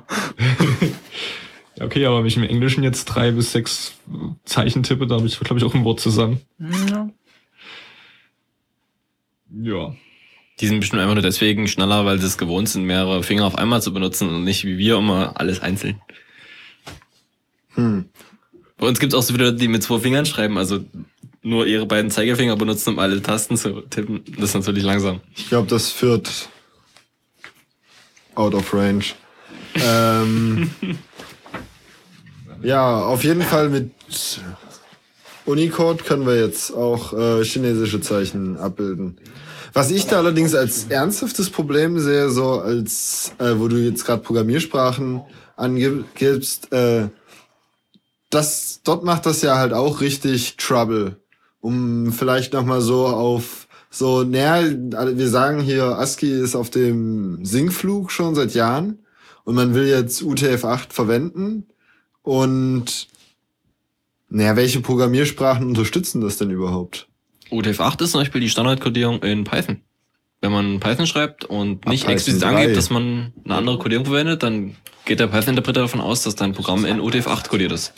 Ja, okay, aber wenn ich im Englischen jetzt drei bis sechs Zeichen tippe, da habe ich, glaube ich, auch ein Wort zusammen. Ja. Ja. Die sind bestimmt einfach nur deswegen schneller, weil sie es gewohnt sind, mehrere Finger auf einmal zu benutzen und nicht wie wir immer alles einzeln. Hm. Bei uns gibt es auch so viele Leute, die mit zwei Fingern schreiben, also nur ihre beiden Zeigefinger benutzen, um alle Tasten zu tippen. Das ist natürlich langsam. Ich glaube, das führt out of range. ähm, ja, auf jeden Fall mit Unicode können wir jetzt auch äh, chinesische Zeichen abbilden. Was ich da allerdings als ernsthaftes Problem sehe, so als, äh, wo du jetzt gerade Programmiersprachen angibst, äh, das, dort macht das ja halt auch richtig Trouble. Um vielleicht nochmal so auf so, naja, wir sagen hier, ASCII ist auf dem Sinkflug schon seit Jahren und man will jetzt U T F acht verwenden und naja, welche Programmiersprachen unterstützen das denn überhaupt? U T F acht ist zum Beispiel die Standardkodierung in Python. Wenn man Python schreibt und nicht Python explizit drei. angibt, dass man eine andere Kodierung verwendet, dann geht der Python-Interpreter davon aus, dass dein Programm in U T F acht kodiert ist.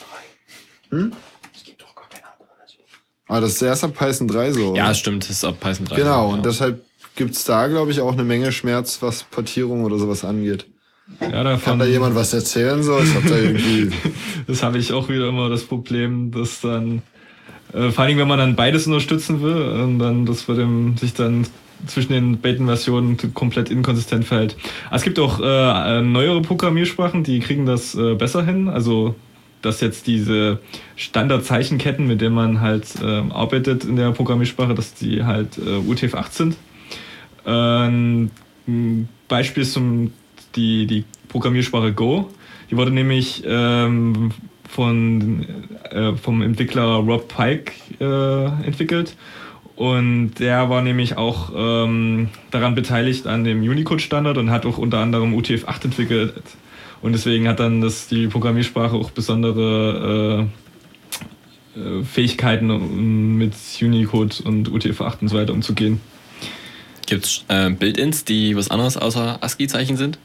Ah, das ist erst ab Python drei so. Ja, oder? stimmt, das ist ab Python drei. Genau, ja. und deshalb gibt's da, glaube ich, auch eine Menge Schmerz, was Portierung oder sowas angeht. Ja, Kann davon, da jemand was erzählen so? Ich hab da irgendwie... das habe ich auch wieder immer das Problem, dass dann, äh, vor allem wenn man dann beides unterstützen will, und dann das wird dem, sich dann zwischen den beiden Versionen komplett inkonsistent verhält. Es gibt auch äh, neuere Programmiersprachen, die kriegen das äh, besser hin. Also dass jetzt diese Standardzeichenketten, mit denen man halt äh, arbeitet in der Programmiersprache, dass die halt äh, U T F acht sind. Äh, ein Beispiel ist zum, die, die Programmiersprache Go. Die wurde nämlich ähm, von, äh, vom Entwickler Rob Pike äh, entwickelt. Und der war nämlich auch ähm, daran beteiligt an dem Unicode-Standard und hat auch unter anderem U T F acht entwickelt. Und deswegen hat dann das die Programmiersprache auch besondere äh, äh, Fähigkeiten, um mit Unicode und U T F acht und so weiter umzugehen. Gibt es äh, Build-ins, die was anderes außer ASCII-Zeichen sind?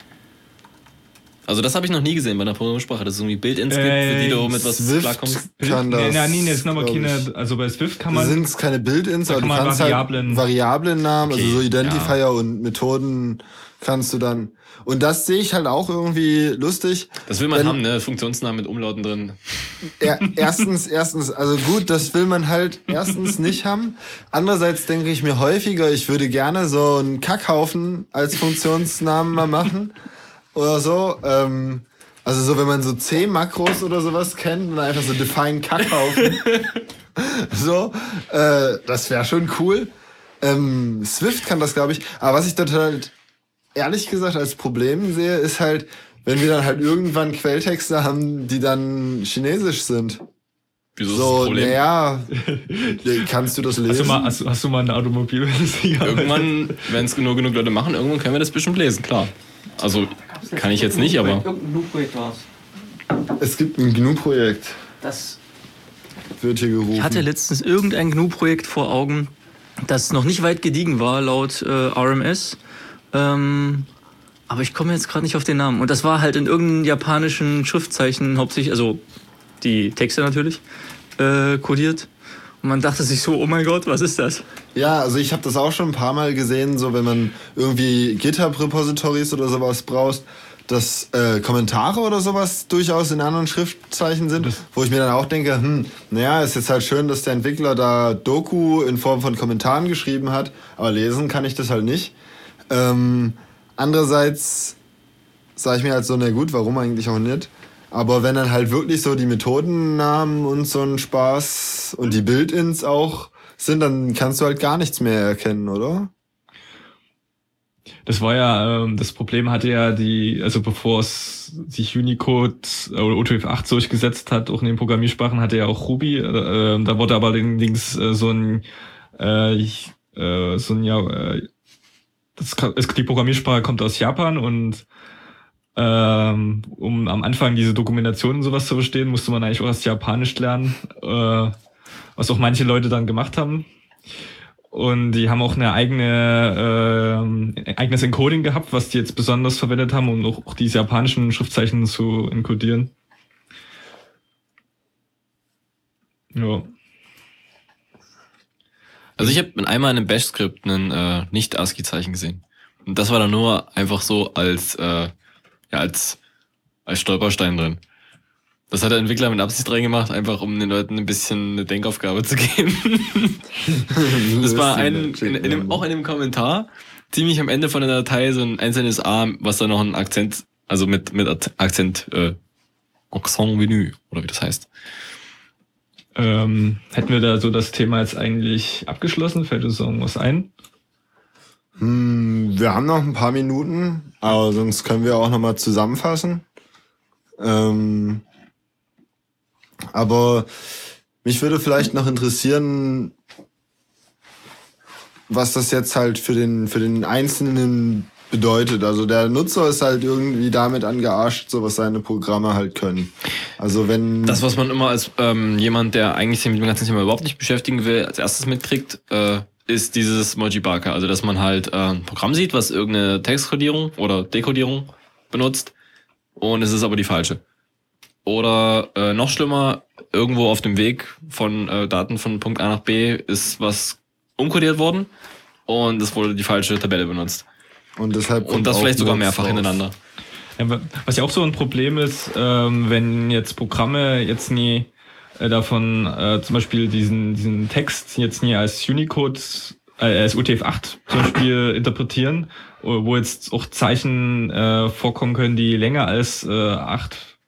Also das habe ich noch nie gesehen bei einer Programmiersprache, dass es irgendwie Build-ins gibt, für die du mit was Swift klarkommst. kann das. Nee, nee, nee, das sind aber keine, also bei Swift kann man... Sind es keine Build-ins, da aber kann du man kannst Variablen- halt Variablennamen, Okay, also so Identifier ja. und Methoden kannst du dann... Und das sehe ich halt auch irgendwie lustig. Das will man wenn- haben, ne? Funktionsnamen mit Umlauten drin. Er, erstens, erstens, also gut, das will man halt erstens nicht haben. Andererseits denke ich mir häufiger, ich würde gerne so einen Kackhaufen als Funktionsnamen mal machen. Oder so. Ähm, also so, wenn man so C-Makros oder sowas kennt und einfach so define Kackhaufen. so, äh, das wäre schon cool. Ähm, Swift kann das, glaube ich. Aber was ich dort halt ehrlich gesagt als Problem sehe, ist halt, wenn wir dann halt irgendwann Quelltexte haben, die dann chinesisch sind. Wieso ist das So, ein Problem? naja, kannst du das lesen? Hast du mal, hast, du- hast du mal ein Automobil? Irgendwann, wenn es nur genug Leute machen, irgendwann können wir das bestimmt lesen, klar. Also kann ich jetzt nicht, aber Irgendein G N U-Projekt war es. Es gibt ein G N U-Projekt, Das wird hier gerufen. Ich hatte letztens irgendein G N U-Projekt vor Augen, das noch nicht weit gediegen war, laut äh, R M S. Ähm, aber ich komme jetzt gerade nicht auf den Namen. Und das war halt in irgendeinem japanischen Schriftzeichen hauptsächlich, also die Texte natürlich, äh, kodiert. Und man dachte sich so, oh mein Gott, was ist das? Ja, also ich habe das auch schon ein paar Mal gesehen, so wenn man irgendwie GitHub-Repositories oder sowas braucht, dass äh, Kommentare oder sowas durchaus in anderen Schriftzeichen sind, wo ich mir dann auch denke, hm, naja, ist jetzt halt schön, dass der Entwickler da Doku in Form von Kommentaren geschrieben hat, aber lesen kann ich das halt nicht. Ähm, andererseits sage ich mir halt so, na gut, warum eigentlich auch nicht? Aber wenn dann halt wirklich so die Methodennamen und so ein Spaß und die Build-ins auch sind, dann kannst du halt gar nichts mehr erkennen, oder? Das war ja, ähm, das Problem hatte ja die, also bevor es sich Unicode oder U T F acht durchgesetzt hat, auch in den Programmiersprachen, hatte ja auch Ruby, äh, äh, da wurde aber allerdings äh, so ein, äh, ich, äh, so ein, ja, äh, das, es, die Programmiersprache kommt aus Japan und ähm, um am Anfang diese Dokumentation und sowas zu verstehen, musste man eigentlich auch erst Japanisch lernen, äh, was auch manche Leute dann gemacht haben. Und die haben auch eine eigene äh, eigenes Encoding gehabt, was die jetzt besonders verwendet haben, um auch, auch diese japanischen Schriftzeichen zu encodieren. Ja. Also ich habe einmal in einem Bash-Skript ein äh, Nicht-ASCII-Zeichen gesehen. Und das war dann nur einfach so als äh, ja als als Stolperstein drin. Das hat der Entwickler mit Absicht reingemacht, einfach um den Leuten ein bisschen eine Denkaufgabe zu geben. Das war ein, in, in dem, auch in dem Kommentar, ziemlich am Ende von der Datei so ein einzelnes A, was da noch ein Akzent, also mit, mit Akzent, äh, Accent Menü, oder wie das heißt. Ähm, hätten wir da so das Thema jetzt eigentlich abgeschlossen? Fällt uns irgendwas ein? Hm, wir haben noch ein paar Minuten, aber sonst können wir auch nochmal zusammenfassen. Ähm, aber mich würde vielleicht noch interessieren, was das jetzt halt für den, für den Einzelnen bedeutet. Also der Nutzer ist halt irgendwie damit angearscht, so was seine Programme halt können. Also wenn... Das, was man immer als ähm, jemand, der eigentlich sich mit dem ganzen Thema überhaupt nicht beschäftigen will, als erstes mitkriegt, äh, ist dieses Mojibaka. Also dass man halt äh, ein Programm sieht, was irgendeine Textkodierung oder Dekodierung benutzt und es ist aber die falsche. Oder äh, noch schlimmer, irgendwo auf dem Weg von äh, Daten von Punkt A nach B ist was umkodiert worden und es wurde die falsche Tabelle benutzt. Und deshalb Und das auch vielleicht sogar Notes mehrfach drauf. hintereinander. Ja, was ja auch so ein Problem ist, ähm, wenn jetzt Programme jetzt nie äh, davon äh, zum Beispiel diesen diesen Text jetzt nie als Unicode, äh, als U T F acht zum Beispiel interpretieren, wo jetzt auch Zeichen äh, vorkommen können, die länger als äh, acht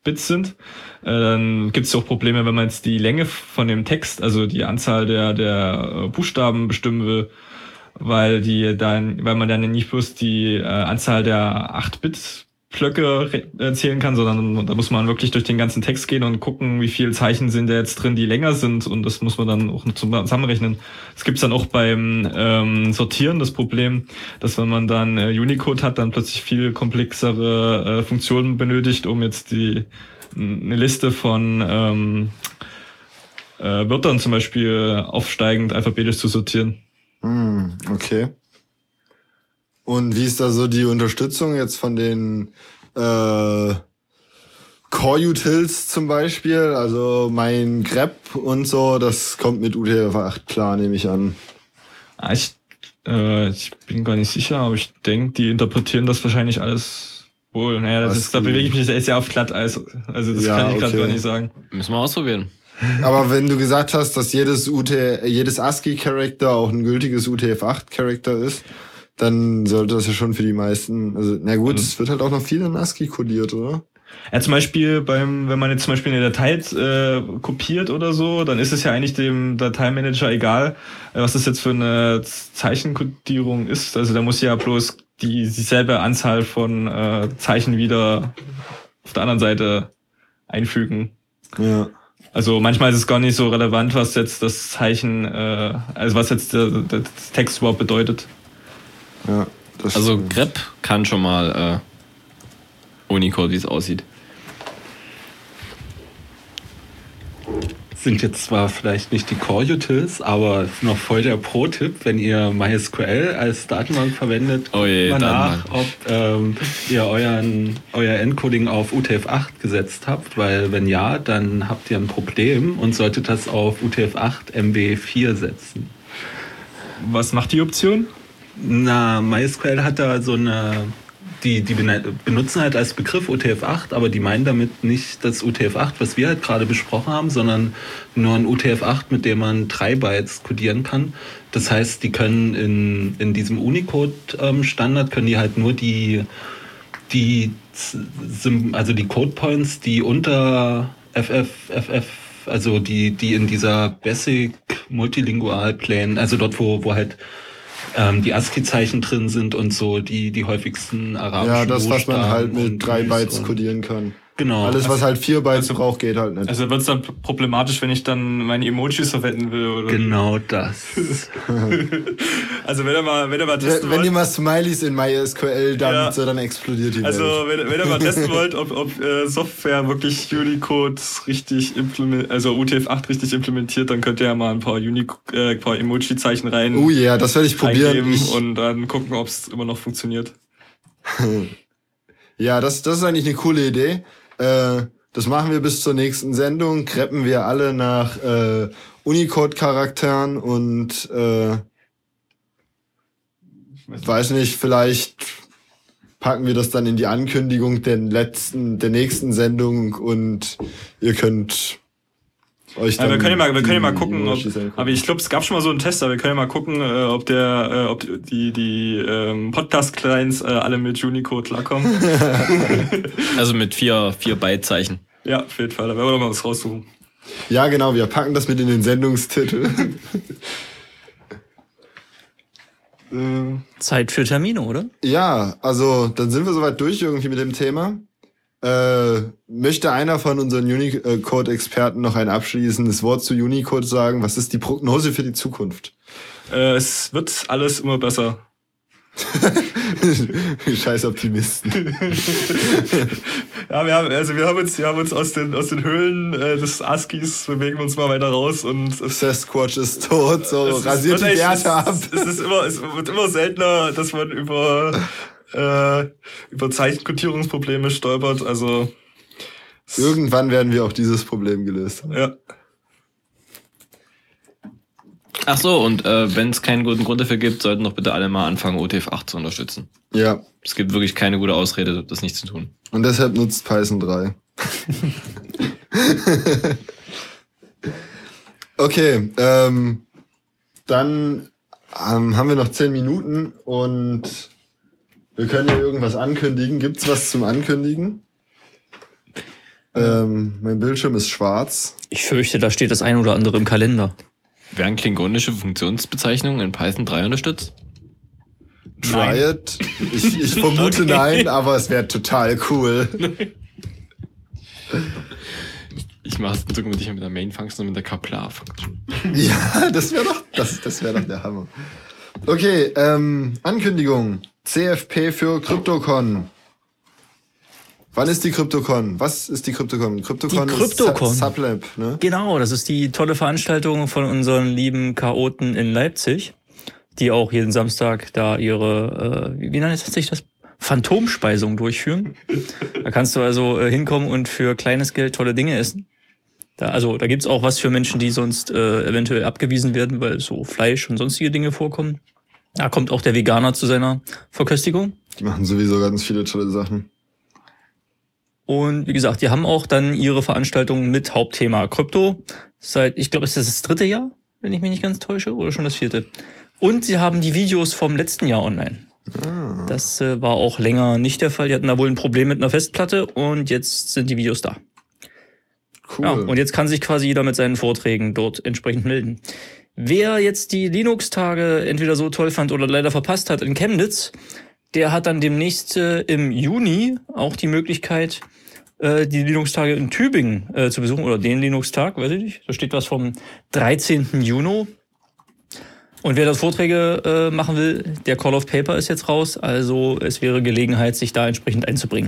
Bits sind. Äh, dann gibt es auch Probleme, wenn man jetzt die Länge von dem Text, also die Anzahl der, der Buchstaben bestimmen will, weil die dann, weil man dann nicht bloß die äh, Anzahl der acht Bit Blöcke zählen kann, sondern da muss man wirklich durch den ganzen Text gehen und gucken, wie viele Zeichen sind da jetzt drin, die länger sind, und das muss man dann auch zusammenrechnen. Es gibt dann auch beim ähm, Sortieren das Problem, dass wenn man dann äh, Unicode hat, dann plötzlich viel komplexere äh, Funktionen benötigt, um jetzt die eine Liste von ähm, äh, Wörtern zum Beispiel aufsteigend alphabetisch zu sortieren. Hm, okay. Und wie ist da so die Unterstützung jetzt von den äh, Core-Utils zum Beispiel? Also mein grep und so, das kommt mit U T F acht klar, nehme ich an. Ah, ich, äh, ich bin gar nicht sicher, aber ich denke, die interpretieren das wahrscheinlich alles wohl. Naja, das ist, da bewege ich mich jetzt ja auf Glatteis. Also das ja, kann ich okay. gerade gar nicht sagen. Müssen wir ausprobieren. Aber wenn du gesagt hast, dass jedes U T, jedes ASCII-Charakter auch ein gültiges U T F acht Charakter ist, dann sollte das ja schon für die meisten, also na gut, es wird halt auch noch viel in ASCII kodiert, oder? Ja, zum Beispiel beim, wenn man jetzt zum Beispiel eine Datei äh, kopiert oder so, dann ist es ja eigentlich dem Dateimanager egal, was das jetzt für eine Zeichenkodierung ist. Also da muss ja bloß die dieselbe Anzahl von äh, Zeichen wieder auf der anderen Seite einfügen. Ja. Also manchmal ist es gar nicht so relevant, was jetzt das Zeichen, äh, also was jetzt der, der Text überhaupt bedeutet. Ja, das Also stimmt. grep kann schon mal äh, Unicode, wie es aussieht. Sind jetzt zwar vielleicht nicht die Core-Utils, aber ist noch voll der Pro-Tipp, wenn ihr MySQL als Datenbank verwendet, Oh je, guckt mal nach, Datenbank. ob ähm, ihr euren, euer Encoding auf U T F acht gesetzt habt, weil wenn ja, dann habt ihr ein Problem und solltet das auf U T F acht M B vier setzen. Was macht die Option? Na, MySQL hat da so eine, die, die benutzen halt als Begriff U T F acht, aber die meinen damit nicht das U T F acht, was wir halt gerade besprochen haben, sondern nur ein U T F acht, mit dem man drei Bytes codieren kann. Das heißt, die können in, in diesem Unicode-Standard können die halt nur die, die, also die Codepoints, die unter F F, F F, also die, die in dieser Basic Multilingual Plane, also dort, wo, wo halt ähm, die ASCII-Zeichen drin sind und so, die, die häufigsten arabischen Ja, das, was man Buchstaben halt mit und drei Grüß Bytes und- kodieren kann. Genau. Alles, was halt vier Bytes also- braucht, geht halt nicht. Also wird es dann problematisch, wenn ich dann meine Emojis verwenden will, oder? Genau das. Also wenn ihr mal, wenn ihr mal testen wenn, wenn wollt, ihr mal Smileys in MySQL dann, Ja. so, dann explodiert die also Welt. wenn, wenn ihr mal testen wollt, ob, ob äh, Software wirklich Unicode richtig implementiert, also U T F acht richtig implementiert, dann könnt ihr ja mal ein paar Unico äh, ein paar Emoji-Zeichen rein Oh ja, yeah, das werde ich probieren. eingeben Ich, und dann gucken, ob es immer noch funktioniert. ja, das, das ist eigentlich eine coole Idee. Äh, das machen wir bis zur nächsten Sendung. Kreppen wir alle nach äh, Unicode-Charakteren und äh, weiß nicht, vielleicht packen wir das dann in die Ankündigung der letzten, der nächsten Sendung und ihr könnt euch Ja, dann wir können ja mal, wir können ja mal die gucken, ob, Emojis angucken. aber ich glaube, es gab schon mal so einen Test, aber wir können ja mal gucken, äh, ob der, äh, ob die die ähm, Podcast-Clients äh, alle mit Unicode klarkommen. Also mit vier, vier Byte-Zeichen. Ja, auf jeden Fall. Da werden wir doch mal was raussuchen. Ja, genau, wir packen das mit in den Sendungstitel. Äh, Zeit für Termine, oder? Ja, also dann sind wir soweit durch irgendwie mit dem Thema. Äh, möchte einer von unseren Unicode-Experten noch ein abschließendes Wort zu Unicode sagen? Was ist die Prognose für die Zukunft? äh, es wird alles immer besser. Scheiß Optimisten. Ja, wir haben, also wir haben uns, wir haben uns aus den, aus den Höhlen äh, des ASCIIs bewegen wir uns mal weiter raus und es, Sasquatch ist tot, so es ist- rasiert die wird echt- Werte ab. Es, es ist immer, es wird immer seltener, dass man über, äh, über Zeichenkodierungsprobleme stolpert, also, es- Irgendwann werden wir auch dieses Problem gelöst haben. ja. Ach so, und äh, wenn es keinen guten Grund dafür gibt, sollten doch bitte alle mal anfangen, U T F acht zu unterstützen. Ja, Es gibt wirklich keine gute Ausrede, das nicht zu tun. und deshalb nutzt Python drei. Okay, ähm, dann ähm, haben wir noch zehn Minuten und wir können ja irgendwas ankündigen. Gibt's was zum Ankündigen? Ähm, mein Bildschirm ist schwarz. Ich fürchte, da steht das ein oder andere im Kalender. Werden klingonische Funktionsbezeichnungen in Python drei unterstützt? Try it. Ich, ich vermute Okay. nein, aber es wäre total cool. Ich mache es in Zukunft nicht mehr mit der Main-Function, sondern mit der Kaplar-Function. Ja, das wäre doch, das, das wäre doch der Hammer. Okay, ähm, Ankündigung. C F P für CryptoCon. Wann ist die CryptoCon? Was ist die CryptoCon? CryptoCon Die ist CryptoCon. Su- Sublab, ne? Genau, das ist die tolle Veranstaltung von unseren lieben Chaoten in Leipzig, die auch jeden Samstag da ihre, äh, wie, wie nennt sich das? Phantomspeisung durchführen. Da kannst du also äh, hinkommen und für kleines Geld tolle Dinge essen. Da, also da gibt's auch was für Menschen, die sonst äh, eventuell abgewiesen werden, weil so Fleisch und sonstige Dinge vorkommen. Da kommt auch der Veganer zu seiner Verköstigung. Die machen sowieso ganz viele tolle Sachen. Und wie gesagt, die haben auch dann ihre Veranstaltungen mit Hauptthema Krypto. Seit, ich glaube, es ist das dritte Jahr, wenn ich mich nicht ganz täusche, oder schon das vierte. Und sie haben die Videos vom letzten Jahr online. Ah. Das äh, war auch länger nicht der Fall. Die hatten da wohl ein Problem mit einer Festplatte und jetzt sind die Videos da. Cool. Ja, und jetzt kann sich quasi jeder mit seinen Vorträgen dort entsprechend melden. Wer jetzt die Linux-Tage entweder so toll fand oder leider verpasst hat in Chemnitz, der hat dann demnächst äh, im Juni auch die Möglichkeit, äh, die Linux-Tage in Tübingen äh, zu besuchen, oder den Linux-Tag, weiß ich nicht. Da steht was vom dreizehnten Juni. Und wer das Vorträge äh, machen will, der Call of Paper ist jetzt raus, also es wäre Gelegenheit, sich da entsprechend einzubringen.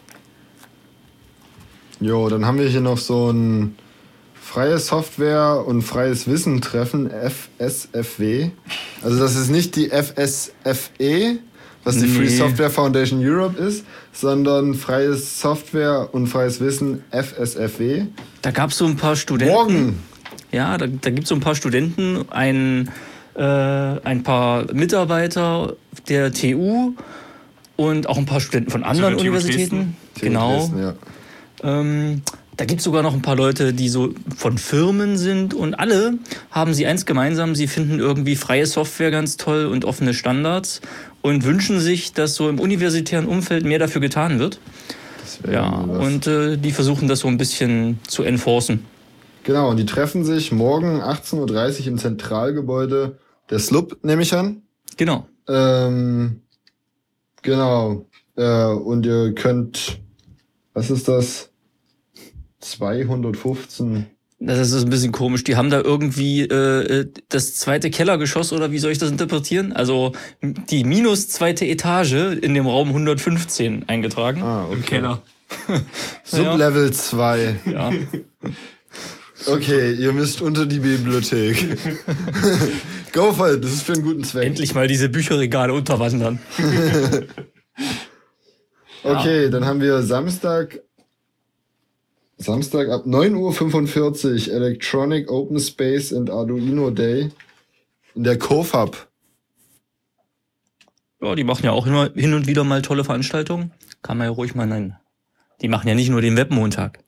Jo, dann haben wir hier noch so ein freies Software und freies Wissen Treffen, F S F W. Also das ist nicht die F S F E, was die Nee. Free Software Foundation Europe ist, sondern freies Software und freies Wissen, F S F W. Da gab es so ein paar Studenten. Morgen. Ja, da, da gibt es so ein paar Studenten, ein, äh, ein paar Mitarbeiter der T U und auch ein paar Studenten von anderen der T U Universitäten. T U Genau. Dresden, ja. Ähm, da gibt es sogar noch ein paar Leute, die so von Firmen sind, und alle haben sie eins gemeinsam: Sie finden irgendwie freie Software ganz toll und offene Standards und wünschen sich, dass so im universitären Umfeld mehr dafür getan wird. Das wär Ja, irgendwie was. und äh, die versuchen das so ein bisschen zu enforcen. Genau, und die treffen sich morgen achtzehn Uhr dreißig im Zentralgebäude der S L U B, nehme ich an. Genau. Ähm, genau. Äh, und ihr könnt, was ist das? zweihundertfünfzehn. Das ist ein bisschen komisch. Die haben da irgendwie äh, das zweite Kellergeschoss, oder wie soll ich das interpretieren? Also die minus zweite Etage in dem Raum hundertfünfzehn eingetragen. Ah, okay. Im Keller. Sublevel zwei. Ja. Okay, ihr müsst unter die Bibliothek. Go for it, das ist für einen guten Zweck. Endlich mal diese Bücherregale unterwandern. Okay, dann haben wir Samstag, Samstag ab neun Uhr fünfundvierzig Electronic Open Space and Arduino Day in der CoFab. Ja, die machen ja auch immer hin und wieder mal tolle Veranstaltungen. Kann man ja ruhig mal nennen. Die machen ja nicht nur den Webmontag.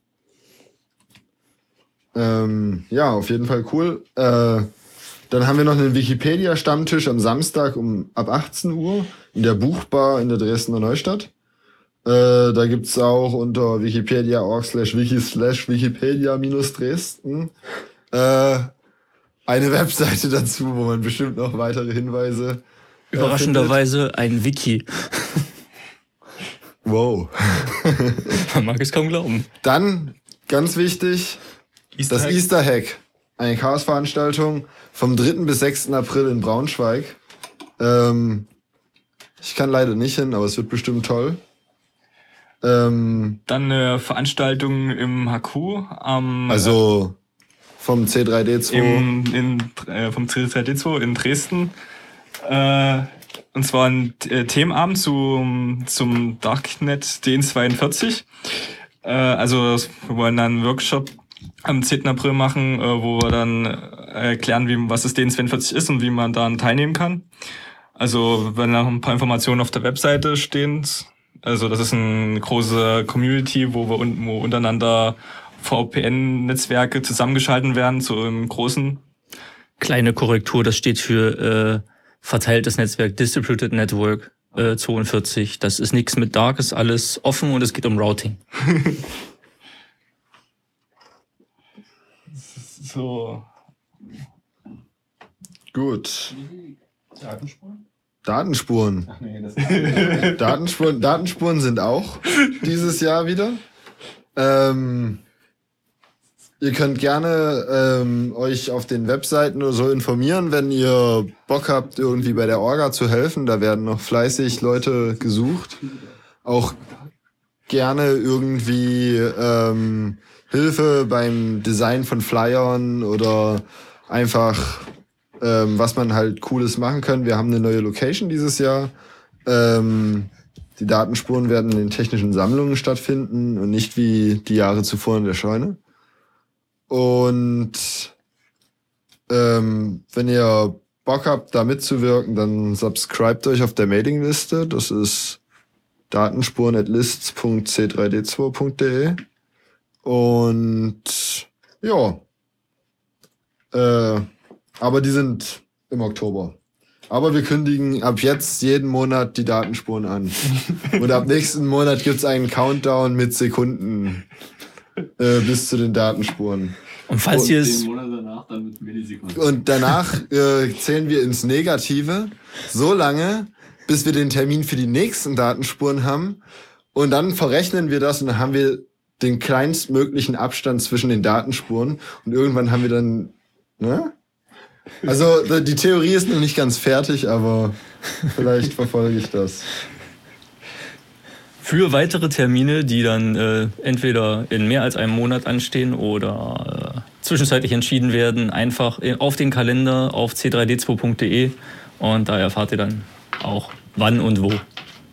Ähm, ja, auf jeden Fall cool. Äh, dann haben wir noch einen Wikipedia-Stammtisch am Samstag um ab achtzehn Uhr in der Buchbar in der Dresdner Neustadt. Äh, da gibt's auch unter wikipedia.org slash wiki slash wikipedia minus Dresden äh, eine Webseite dazu, wo man bestimmt noch weitere Hinweise äh, Überraschenderweise ein Wiki. findet. Wow. Man mag es kaum glauben. Dann, ganz wichtig, das Easter Hack. Eine Chaos-Veranstaltung vom dritten bis sechsten April in Braunschweig. Ähm, ich kann leider nicht hin, aber es wird bestimmt toll. Ähm, Dann eine Veranstaltung im H Q am also vom C drei D zwei. im, in, äh, vom C drei D zwei in Dresden. Äh, und zwar ein äh, Themenabend zum, zum Darknet D N zweiundvierzig. Äh, also wir wollen dann einen Workshop am zehnten April machen, äh, wo wir dann äh, erklären, wie, was das D N zweiundvierzig ist und wie man daran teilnehmen kann. Also wenn noch ein paar Informationen auf der Webseite stehen. Also das ist eine große Community, wo wir un- wo untereinander V P N-Netzwerke zusammengeschalten werden zu einem großen. Kleine Korrektur, das steht für äh, verteiltes Netzwerk, Distributed Network äh, zweiundvierzig. Das ist nichts mit Dark, ist alles offen und es geht um Routing. So. Gut. Datenspuren? Datenspuren. Ach nee, das Datenspuren, Datenspuren sind auch dieses Jahr wieder. Ähm, ihr könnt gerne ähm, euch auf den Webseiten oder so informieren, wenn ihr Bock habt, irgendwie bei der Orga zu helfen. Da werden noch fleißig Leute gesucht. Auch gerne irgendwie ähm, Hilfe beim Design von Flyern oder einfach ähm, was man halt Cooles machen kann. Wir haben eine neue Location dieses Jahr. Ähm, die Datenspuren werden in den technischen Sammlungen stattfinden und nicht wie die Jahre zuvor in der Scheune. Und ähm, wenn ihr Bock habt, da mitzuwirken, dann subscribt euch auf der Mailingliste. Das ist datenspuren at lists punkt c drei d zwei punkt de. Und ja, äh, aber die sind im Oktober. Aber wir kündigen ab jetzt jeden Monat die Datenspuren an. Und ab nächsten Monat gibt's einen Countdown mit Sekunden äh, bis zu den Datenspuren. Und falls ihr es... Den Monat danach dann mit Millisekunden. Und danach äh, zählen wir ins Negative so lange, bis wir den Termin für die nächsten Datenspuren haben. Und dann verrechnen wir das und dann haben wir den kleinstmöglichen Abstand zwischen den Datenspuren. Und irgendwann haben wir dann... Ne? Also die Theorie ist noch nicht ganz fertig, aber vielleicht verfolge ich das. Für weitere Termine, die dann äh, entweder in mehr als einem Monat anstehen oder äh, zwischenzeitlich entschieden werden, einfach auf den Kalender auf c drei d zwei punkt de und da erfahrt ihr dann auch wann und wo.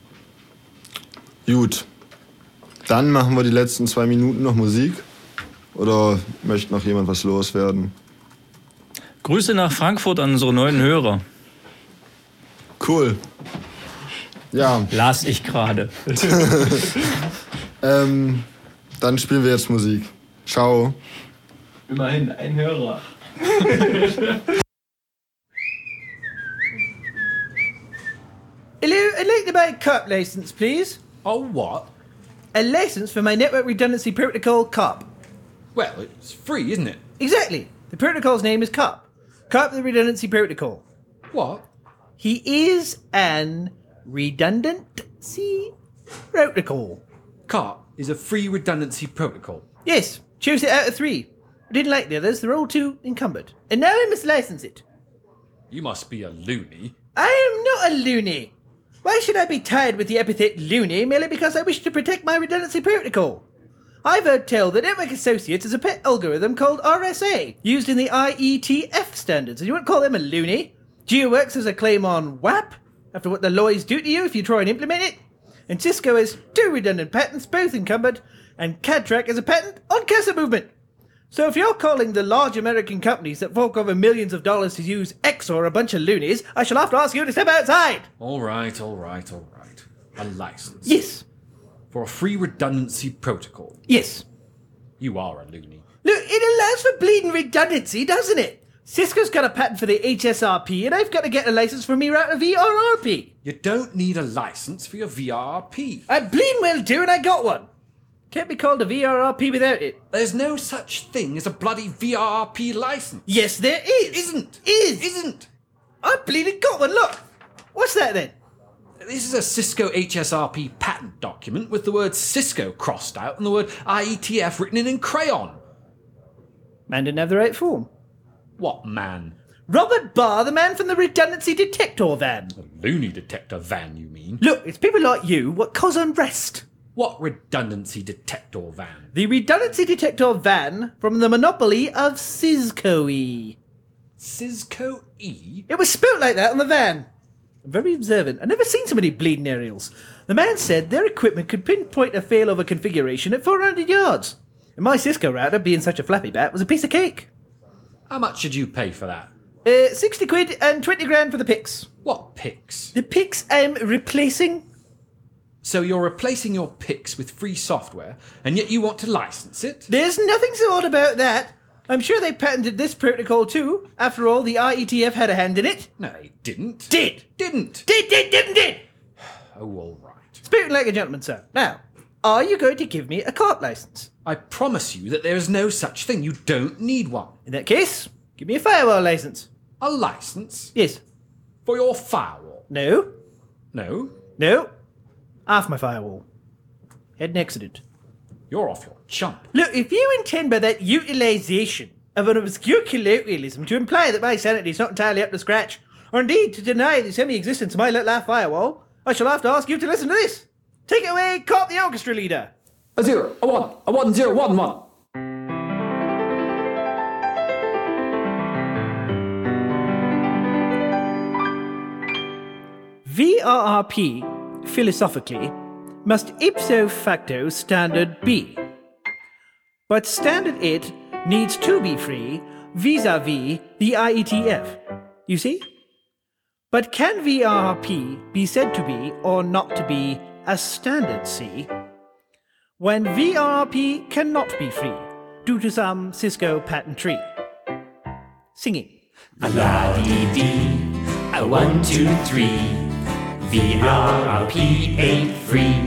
Gut. Dann machen wir die letzten zwei Minuten noch Musik. Oder möchte noch jemand was loswerden? Grüße nach Frankfurt an unsere neuen Hörer. Cool. Ja. Las ich gerade. ähm, dann spielen wir jetzt Musik. Ciao. Immerhin ein Hörer. Hello, I'd like to buy a COP license, please. Oh, what? A license for my Network Redundancy Protocol COP. Well, it's free, isn't it? Exactly. The protocol's name is COP. COP the Redundancy Protocol. What? He is an redundancy protocol. COP is a free redundancy protocol. Yes, chose it out of three. I didn't like the others, they're all too encumbered. And now I must license it. You must be a loony. I am not a loony. Why should I be tied with the epithet loony merely because I wish to protect my redundancy protocol? I've heard tell that Network Associates is a pet algorithm called R S A, used in the I E T F standards, and you wouldn't call them a loony. GeoWorks has a claim on W A P, after what the lawyers do to you if you try and implement it. And Cisco has two redundant patents, both encumbered, and CADTrack has a patent on cursor movement. So if you're calling the large American companies that fork over millions of dollars to use X or a bunch of loonies, I shall have to ask you to step outside. All right, all right, all right. A license. Yes. For a free redundancy protocol. Yes. You are a loony. Look, it allows for bleeding redundancy, doesn't it? Cisco's got a patent for the H S R P, and I've got to get a license for me route of V R R P. You don't need a license for your V R R P. I bleeding well do, and I got one. Can't be called a V R R P without it. There's no such thing as a bloody V R R P license. Yes, there is. Isn't. Is. Isn't. I bleeding got one, look. What's that then? This is a Cisco H S R P patent document with the word Cisco crossed out and the word I E T F written in in crayon. Man didn't have the right form. What man? Robert Barr, the man from the redundancy detector van. The loony detector van, you mean? Look, it's people like you what cause unrest. What redundancy detector van? The redundancy detector van from the monopoly of Cisco-E. Cisco-E? It was spelt like that on the van. I'm very observant. I've never seen so many bleeding aerials. The man said their equipment could pinpoint a failover configuration at four hundred yards. And my Cisco router, being such a flappy bat, was a piece of cake. How much did you pay for that? Uh, sixty quid and twenty grand for the picks. What picks? The picks I'm replacing. So you're replacing your picks with free software, and yet you want to license it? There's nothing so odd about that. I'm sure they patented this protocol too. After all, the I E T F had a hand in it. No, they didn't. Did. Didn't. Did, did, didn't, did. Oh, all right. Speaking like a gentleman, sir. Now, are you going to give me a cart license? I promise you that there is no such thing. You don't need one. In that case, give me a firewall license. A license? Yes. For your firewall? No. No. No. Half my firewall. Had an accident. You're off your chump. Look, if you intend by that utilization of an obscure colloquialism to imply that my sanity is not entirely up to scratch, or indeed to deny the semi-existence of my little life firewall, I shall have to ask you to listen to this. Take it away, Cop the orchestra leader. A zero, a one, a one, zero, one, one. V R R P, philosophically, must ipso facto standard be. But standard it needs to be free vis-a-vis the I E T F. You see? But can V R R P be said to be or not to be a standard C when V R R P cannot be free due to some Cisco patent tree? Singing. La-dee-dee, a one, two, three. V R R P ain't free.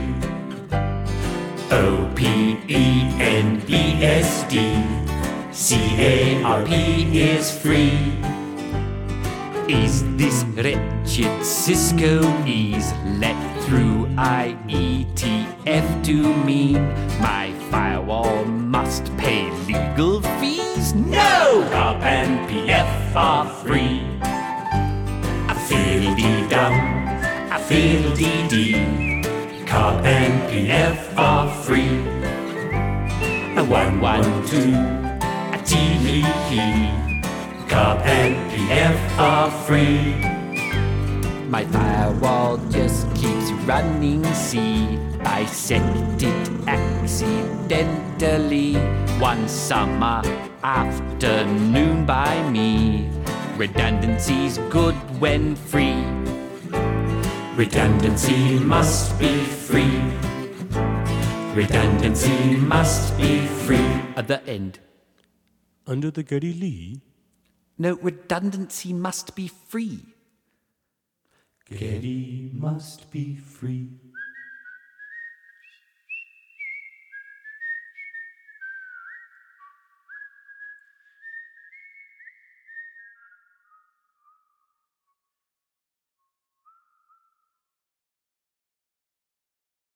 O P E N E S D. C A R P is free. Is this wretched Cisco ease let through I E T F to mean my firewall must pay legal fees? No! C A R P and P F are free. A fiddle-dee-dum, a fiddle-dee-dee. C A R P and P F are free. A one, one, two, a tee-hee-hee. C A R P and P F are free. My firewall just keeps running C. I set it accidentally one summer afternoon by me. Redundancy's good when free. Redundancy must be free. Redundancy must be free. At the end. Under the Geddy Lee? No, redundancy must be free. Geddy must be free.